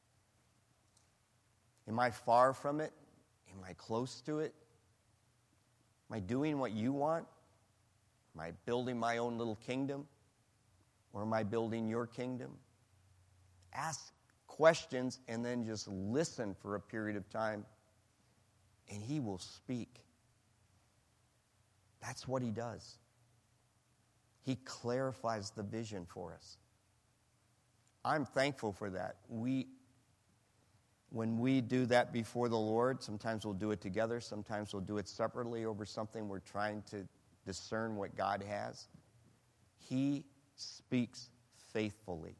Am I far from it? Am I close to it? Am I doing what you want? Am I building my own little kingdom? Or am I building your kingdom? Ask questions and then just listen for a period of time, and he will speak. That's what he does. He clarifies the vision for us. I'm thankful for that. We, when we do that before the Lord, sometimes we'll do it together, sometimes we'll do it separately over something we're trying to discern what God has. He speaks faithfully.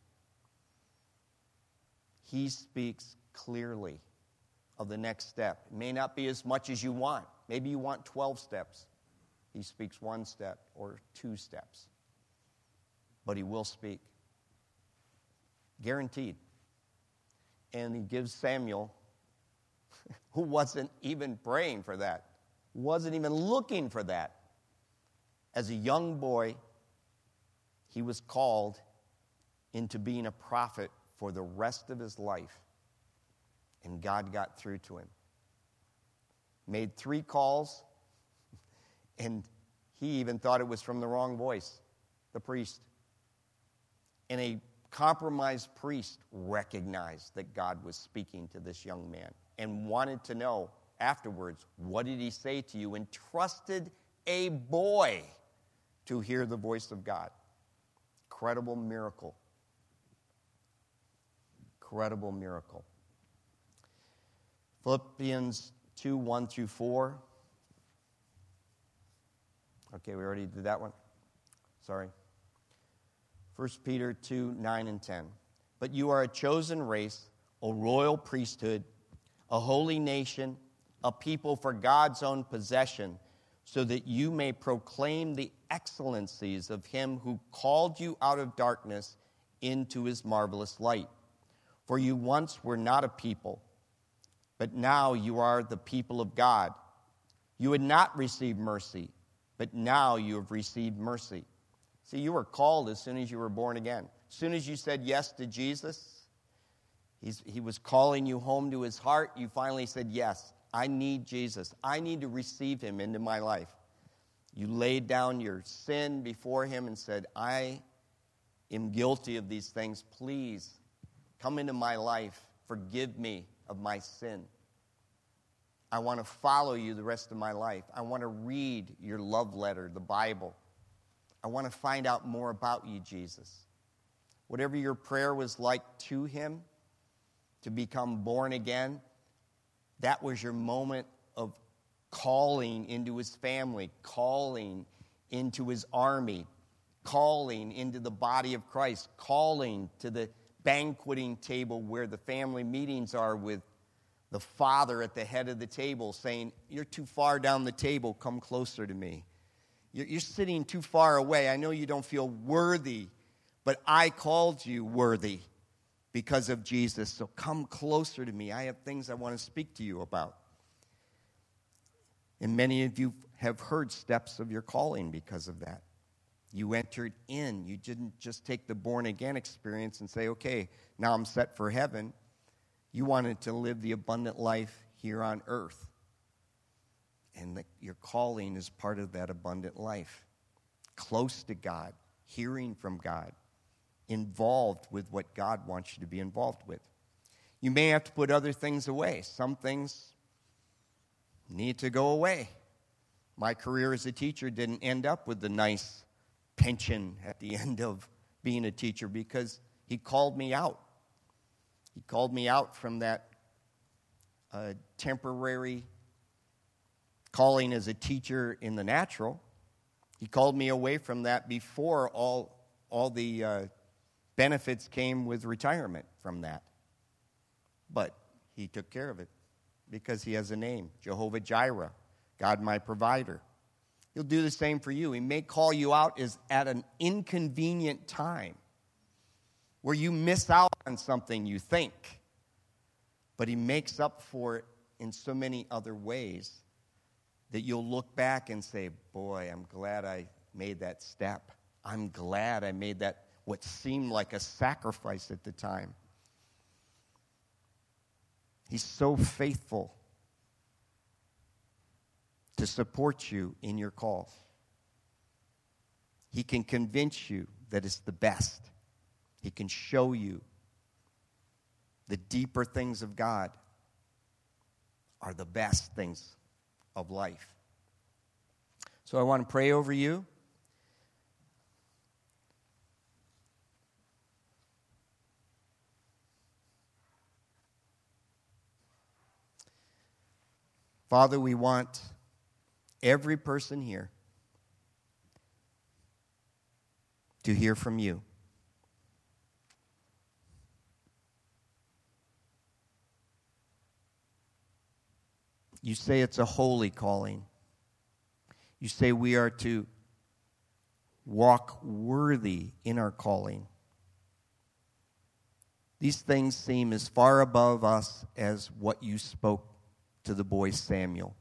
He speaks clearly of the next step. It may not be as much as you want. Maybe you want twelve steps. He speaks one step or two steps. But he will speak. Guaranteed. And he gives Samuel, who wasn't even praying for that, wasn't even looking for that. As a young boy, he was called into being a prophet for the rest of his life. And God got through to him. Made three calls, and he even thought it was from the wrong voice, the priest. And a compromised priest recognized that God was speaking to this young man and wanted to know afterwards, what did he say to you? And trusted a boy to hear the voice of God. Incredible miracle. Incredible miracle. Philippians two, one through four. Okay, we already did that one. Sorry. First Peter two, nine and ten. But you are a chosen race, a royal priesthood, a holy nation, a people for God's own possession, so that you may proclaim the excellencies of him who called you out of darkness into his marvelous light. For you once were not a people, but now you are the people of God. You had not received mercy, but now you have received mercy. See, you were called as soon as you were born again. As soon as you said yes to Jesus, he's, he was calling you home to his heart. You finally said, yes, I need Jesus. I need to receive him into my life. You laid down your sin before him and said, I am guilty of these things. Please come into my life. Forgive me of my sin. I want to follow you the rest of my life. I want to read your love letter, the Bible. I want to find out more about you, Jesus. Whatever your prayer was like to him, to become born again, that was your moment of calling into his family, calling into his army, calling into the body of Christ, calling to the banqueting table where the family meetings are with the father at the head of the table saying, you're too far down the table, come closer to me. You're sitting too far away. I know you don't feel worthy, but I called you worthy because of Jesus. So come closer to me. I have things I want to speak to you about. And many of you have heard steps of your calling because of that. You entered in. You didn't just take the born-again experience and say, okay, now I'm set for heaven. You wanted to live the abundant life here on earth. And the, your calling is part of that abundant life. Close to God, hearing from God, involved with what God wants you to be involved with. You may have to put other things away. Some things need to go away. My career as a teacher didn't end up with the nice pension at the end of being a teacher because he called me out. He called me out from that uh, temporary calling as a teacher in the natural. He called me away from that before all, all the uh, benefits came with retirement from that. But he took care of it because he has a name, Jehovah Jireh, God my provider. He'll do the same for you. He may call you out as at an inconvenient time where you miss out on something you think, but he makes up for it in so many other ways that you'll look back and say, boy, I'm glad I made that step. I'm glad I made that what seemed like a sacrifice at the time. He's so faithful to support you in your call. He can convince you that it's the best. He can show you the deeper things of God are the best things of life. So I want to pray over you. Father, we want every person here to hear from you. You say it's a holy calling. You say we are to walk worthy in our calling. These things seem as far above us as what you spoke to the boy Samuel.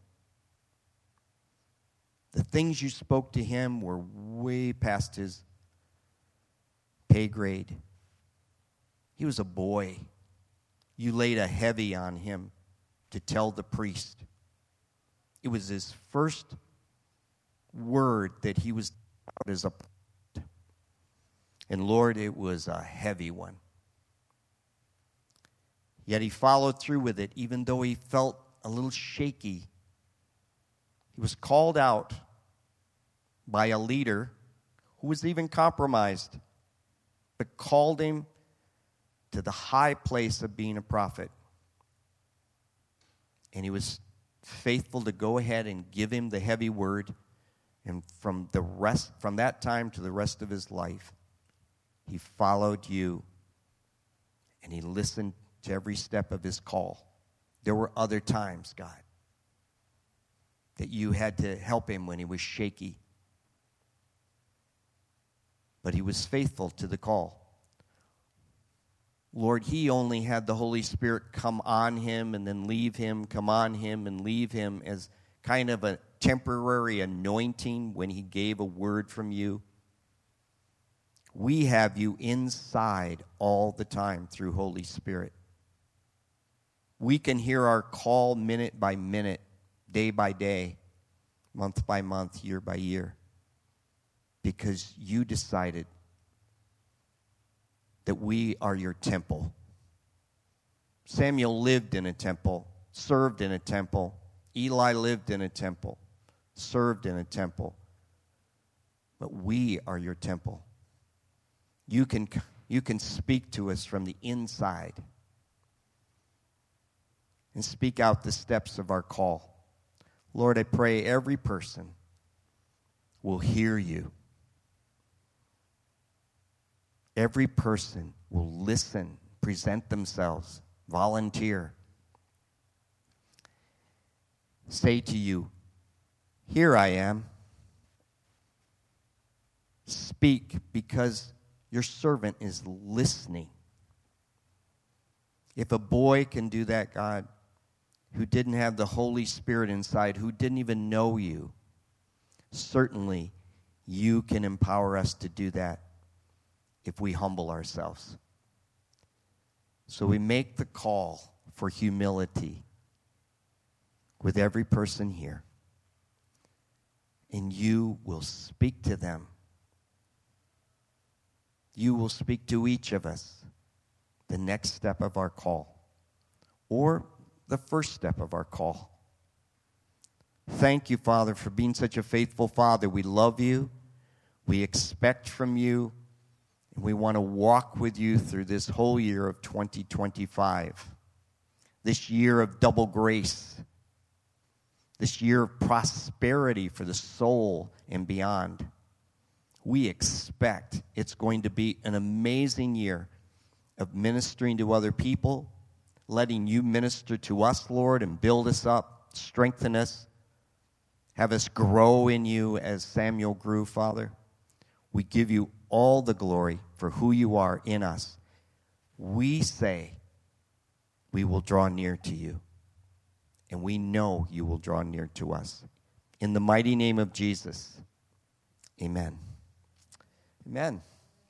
The things you spoke to him were way past his pay grade. He was a boy you laid a heavy on him to tell the priest. It was his first word that he was taught as a prophet. And Lord, it was a heavy one. Yet he followed through with it, even though he felt a little shaky. He was called out by a leader who was even compromised, but called him to the high place of being a prophet. And he was faithful to go ahead and give him the heavy word. And from the rest, from that time to the rest of his life, he followed you, and he listened to every step of his call. There were other times, God, that you had to help him when he was shaky. But he was faithful to the call. Lord, he only had the Holy Spirit come on him and then leave him, come on him and leave him as kind of a temporary anointing when he gave a word from you. We have you inside all the time through Holy Spirit. We can hear our call minute by minute, day by day, month by month, year by year, because you decided that we are your temple. Samuel lived in a temple, served in a temple. Eli lived in a temple, served in a temple. But we are your temple. You can, you can speak to us from the inside and speak out the steps of our call. Lord, I pray every person will hear you. Every person will listen, present themselves, volunteer. Say to you, here I am. Speak, because your servant is listening. If a boy can do that, God, who didn't have the Holy Spirit inside, who didn't even know you, certainly you can empower us to do that if we humble ourselves. So we make the call for humility with every person here. And you will speak to them. You will speak to each of us the next step of our call, or the first step of our call. Thank you, Father, for being such a faithful Father. We love you. We expect from you. And we want to walk with you through this whole year of twenty twenty-five. This year of double grace. This year of prosperity for the soul and beyond. We expect it's going to be an amazing year of ministering to other people, letting you minister to us, Lord, and build us up, strengthen us, have us grow in you as Samuel grew, Father. We give you all the glory for who you are in us. We say we will draw near to you, and we know you will draw near to us. In the mighty name of Jesus, amen. Amen.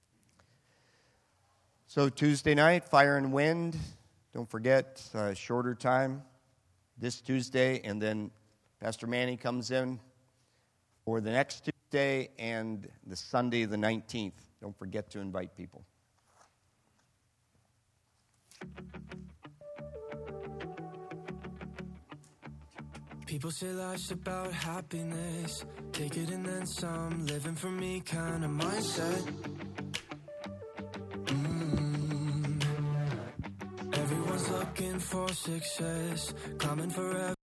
So Tuesday night, Fire and Wind. Don't forget, uh, shorter time this Tuesday, and then Pastor Manny comes in for the next Tuesday and the Sunday the nineteenth. Don't forget to invite people. People say life's about happiness, take it and then some, living for me kind of mindset. Mm. Everyone's looking for success, climbing forever.